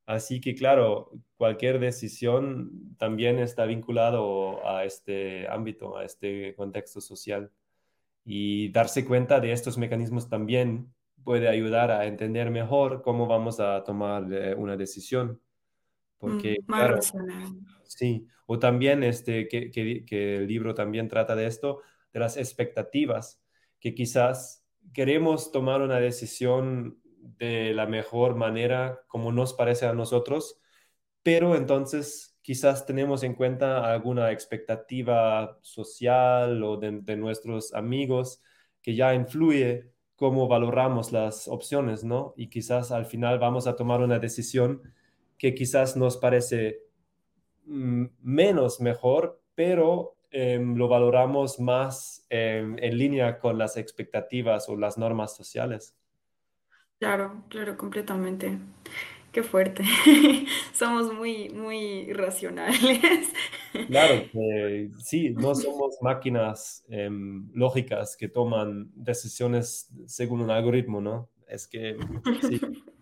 Así que, claro, cualquier decisión también está vinculado a este ámbito, a este contexto social. Y darse cuenta de estos mecanismos también puede ayudar a entender mejor cómo vamos a tomar eh, una decisión. Porque,
Mm, más
claro,
racional.
sí, o también este, que, que- que el libro también trata de esto, de las expectativas, que quizás queremos tomar una decisión de la mejor manera como nos parece a nosotros, pero entonces quizás tenemos en cuenta alguna expectativa social o de, de nuestros amigos que ya influye cómo valoramos las opciones, ¿no? Y quizás al final vamos a tomar una decisión que quizás nos parece mm, menos mejor, pero em, lo valoramos más em, en línea con las expectativas o las normas sociales.
Claro, claro, completamente. Qué fuerte. Somos muy, muy racionales.
Claro que sí, no somos máquinas em, lógicas que toman decisiones según un algoritmo, ¿no? Es que sí,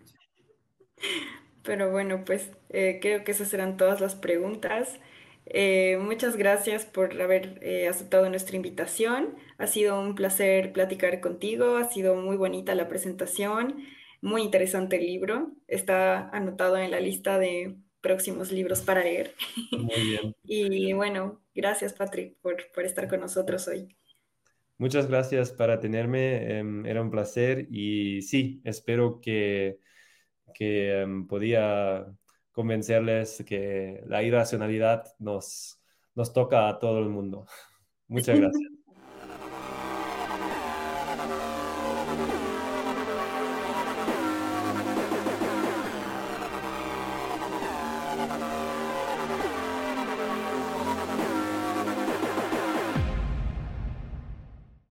Pero bueno, pues eh, creo que esas serán todas las preguntas. Eh, muchas gracias por haber eh, aceptado nuestra invitación. Ha sido un placer platicar contigo. Ha sido muy bonita la presentación. Muy interesante el libro. Está anotado en la lista de próximos libros para leer.
muy bien.
Y bueno, gracias Patrick por, por estar con nosotros hoy.
Muchas gracias para tenerme, em, era un placer y sí, espero que, que em, podía convencerles que la irracionalidad nos, nos toca a todo el mundo. Muchas gracias.